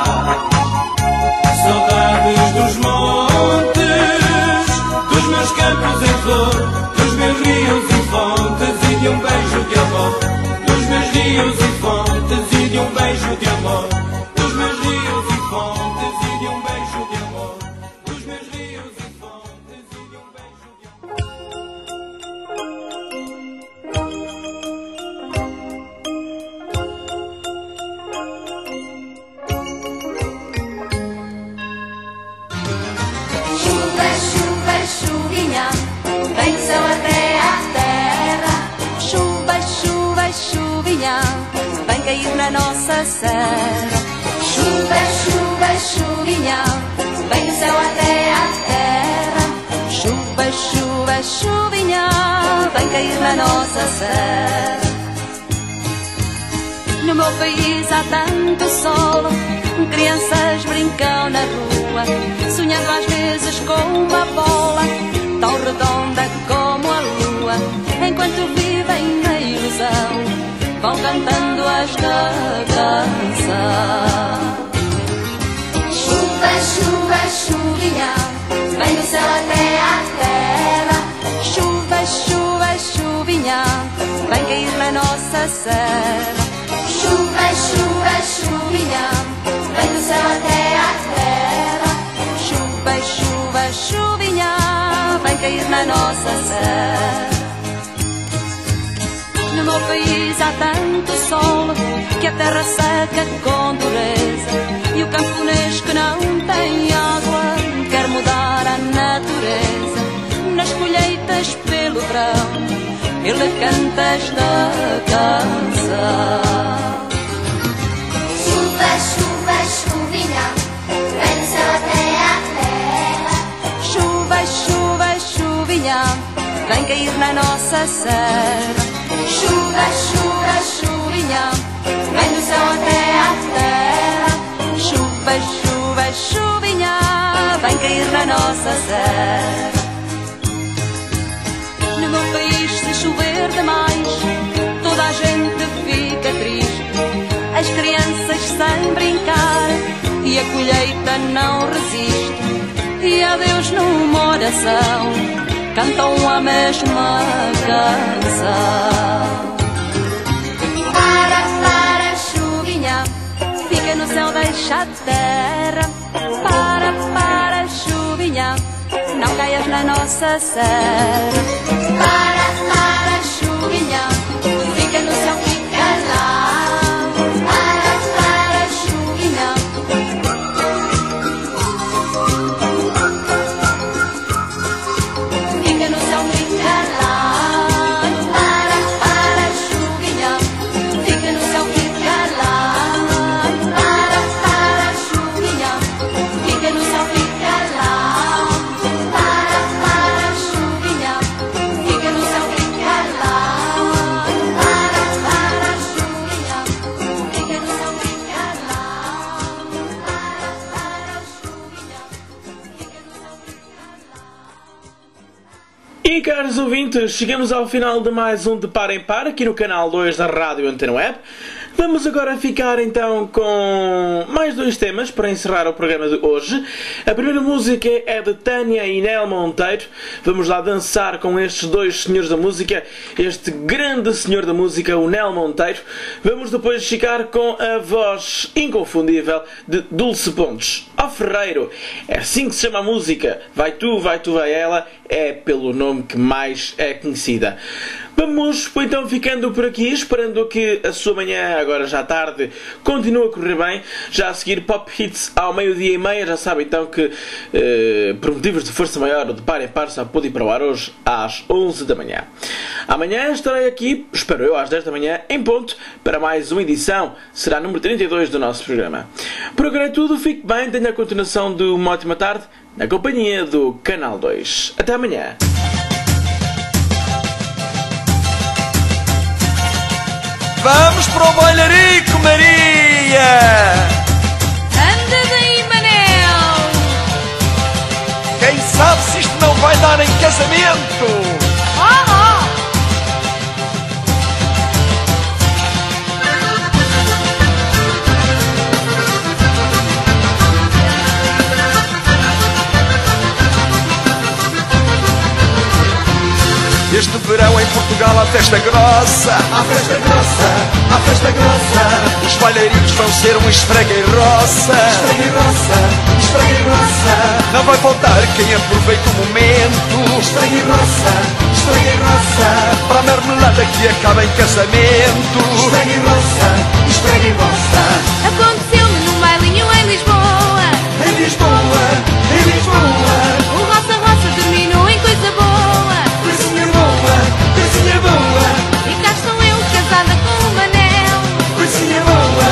Saudades dos montes, dos meus campos em flor, dos meus rios e fontes e de um beijo de amor. Dos meus rios e fontes e de um beijo de amor. Dos meus rios e fontes e de um beijo de amor. Dos meus rios e fontes e de um beijo de amor. nossa serra. Chuva, chuva, chuvinha, vem do céu até a terra. Chuva, chuva, chuvinha, vem cair na nossa serra. No meu país há tanto sol, crianças brincam na rua, sonhando às vezes com uma bola tão redonda como a lua. Enquanto vivem na ilusão, vão cantando as da canção. Chuva, chuva, chuvinha, vem do céu até a terra. Chuva, chuva, chuvinha, vem cair na nossa serra. Chuva, chuva, chuvinha, vem do céu até a terra. Chuva, chuva, chuvinha, vem cair na nossa serra. No meu país há tanto sol que a terra seca com dureza, e o camponês que não tem água quer mudar a natureza. Nas colheitas pelo verão ele canta esta canção. Chuva, chuva, chuvinha, vem do céu até a terra. Chuva, chuva, chuvinha, vem cair na nossa serra. Chuva, chuva, chuvinha, vem do céu até a terra. Chuva, chuva, chuvinha, vem cair na nossa serra. No meu país, se chover demais, toda a gente fica triste. As crianças sem brincar e a colheita não resiste. E a Deus numa oração cantam a mesma canção. Para, chuvinha, fica no céu, deixa a terra. Para, chuvinha, não caias na nossa serra. Para, chuvinha, fica no céu, fica lá. Para, chuvinha, fica no céu, fica lá. Para, chuvinha, fica no céu, fica lá. Para, chuvinha, fica no céu, fica lá. Para, chuvinha, fica no céu, fica lá. Para, chuvinha, fica no céu, fica lá. E caros ouvintes, chegamos ao final de mais um De Par em Par aqui no canal 2 da Rádio Antena Web. Vamos agora ficar então com mais dois temas para encerrar o programa de hoje. A primeira música é de Tânia e Nel Monteiro. Vamos lá dançar com estes dois senhores da música, este grande senhor da música, o Nel Monteiro. Vamos depois ficar com a voz inconfundível de Dulce Pontes. Ó Ferreiro, é assim que se chama a música. Vai tu, vai ela, é pelo nome que mais é conhecida. Vamos então ficando por aqui, esperando que a sua manhã, agora já tarde, continue a correr bem. Já a seguir Pop Hits ao 12:30. Já sabe então que por motivos de força maior, o De Par em Par só pôde ir para o ar hoje às 11 da manhã. Amanhã estarei aqui, espero eu, às 10 da manhã, em ponto, para mais uma edição. Será a número 32 do nosso programa. Por agora é tudo, fique bem, tenha a continuação de uma ótima tarde, na companhia do Canal 2. Até amanhã. Vamos para o bailarico, Maria! Anda daí, Manel! Quem sabe se isto não vai dar em casamento? Este verão em Portugal há festa grossa. Há festa grossa, há festa grossa. Os bailarinos vão ser um esfrega e roça. Esfrega e roça, esfrega e roça. Não vai faltar quem aproveite o momento. Esfrega e roça, esfrega e roça. Para a marmelada que acaba em casamento. Esfrega e roça, esfrega e roça. Aconteceu-me num bailinho em Lisboa. Em Lisboa, em Lisboa. O roça-roça terminou em coisa boa. Coisinha boa, coisinha boa. E cá estou eu casada com o Manel. Coisinha boa,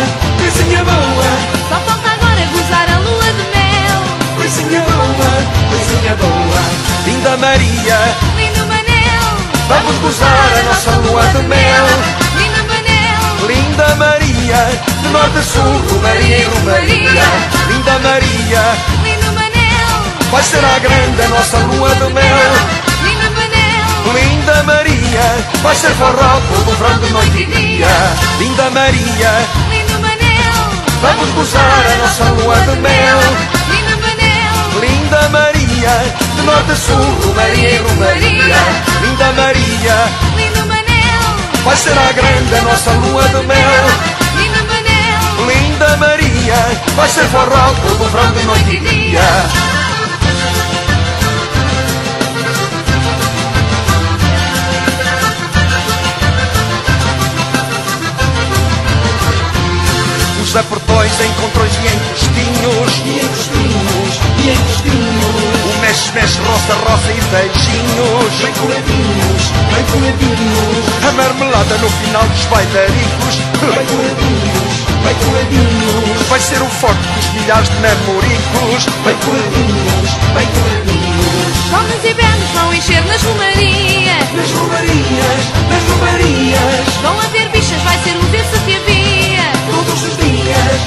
gozar a nossa lua de mel. Linda Manel, Linda Maria, de norte a sul, Romaria e Romaria. Linda Maria, Lindo Manel, vai ser à grande a nossa lua de mel. Linda Manel, Linda Maria, vai ser forró, todo verão de noite e dia. Linda Maria, Lindo Manel, vamos gozar a nossa lua de mel. Linda Manel, Linda Maria, de norte a sul, Romaria e Romaria. Linda Maria, Lindo Manel, vai ser à grande a nossa lua de mel. Linda Manel, Linda Maria, vai ser forró, todo verão de noite e dia. Os apertões, encontrões e encostinhos. O mexe, roça e beijinhos. Bem coladinhos. A marmelada no final dos bailaricos. Bem coladinhos. Vai ser o forte dos milhares de namoricos. Bem coladinhos. Homens e belos vão encher nas romarias. Vão haver bichas, vai ser o berço que havia. Todos os dias.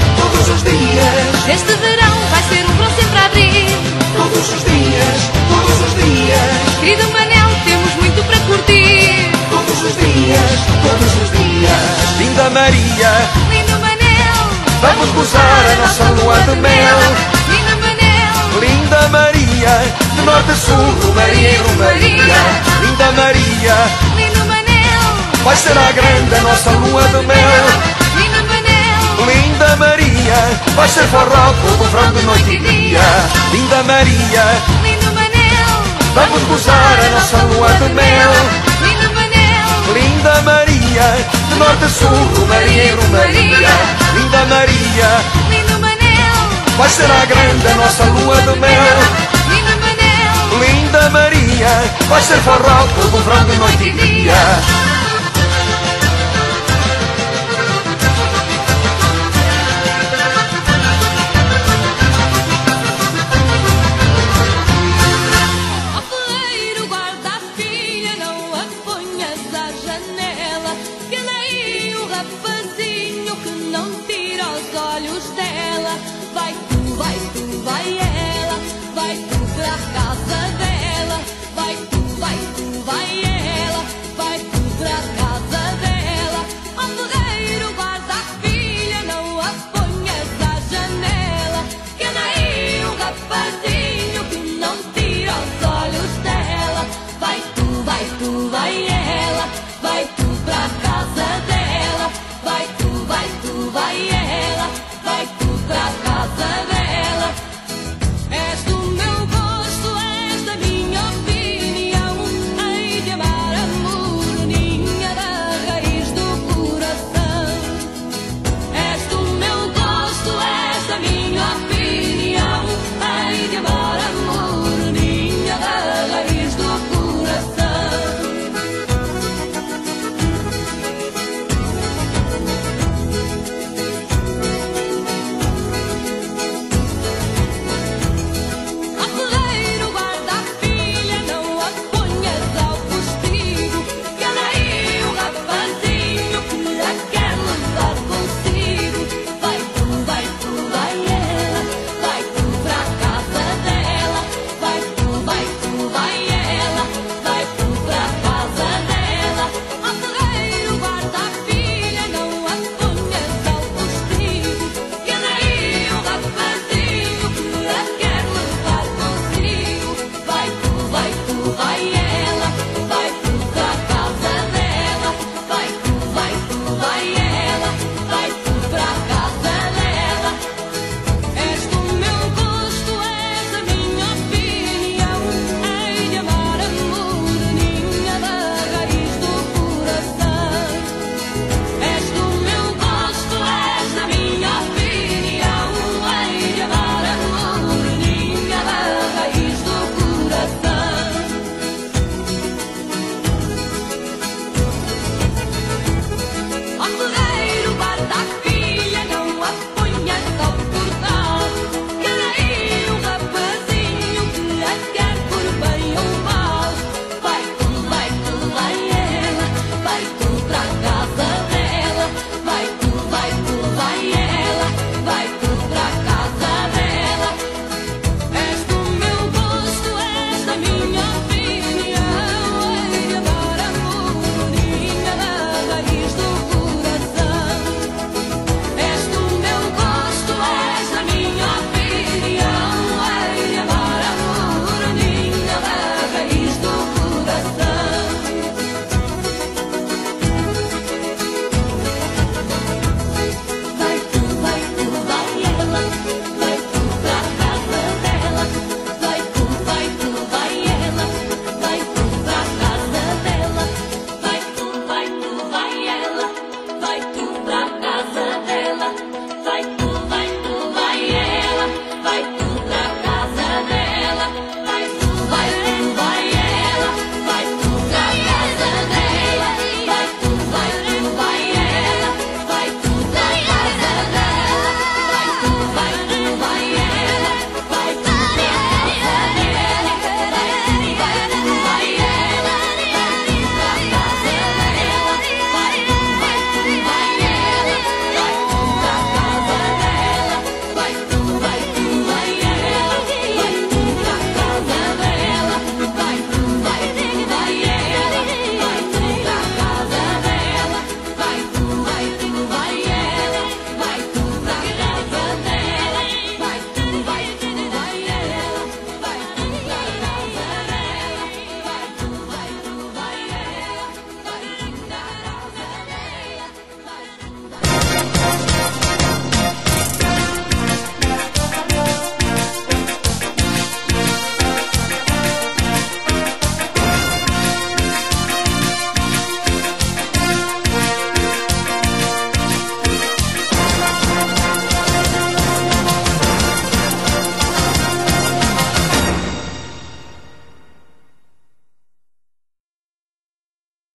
Este verão vai ser um verão sempre a abrir. Todos os dias. Querido Manel, temos muito para curtir. Todos os dias. Linda Maria, Lindo Manel, vamos gozar a nossa lua de mel. Linda Manel, Linda Maria, de norte a sul, Romaria e Romaria. Linda Maria, Lindo Manel, vai ser à grande a nossa lua de mel. Linda Manel, Linda Maria, vai ser forró, todo verão de noite e dia. Linda Maria, Lindo Manel, vamos gozar a nossa lua de mel. Linda Manel, Linda Maria, de norte a sul, Romaria e Romaria. Linda Maria, Lindo Manel, vai ser à grande a nossa lua de mel. Linda Manel, Linda Maria, vai ser forró, todo verão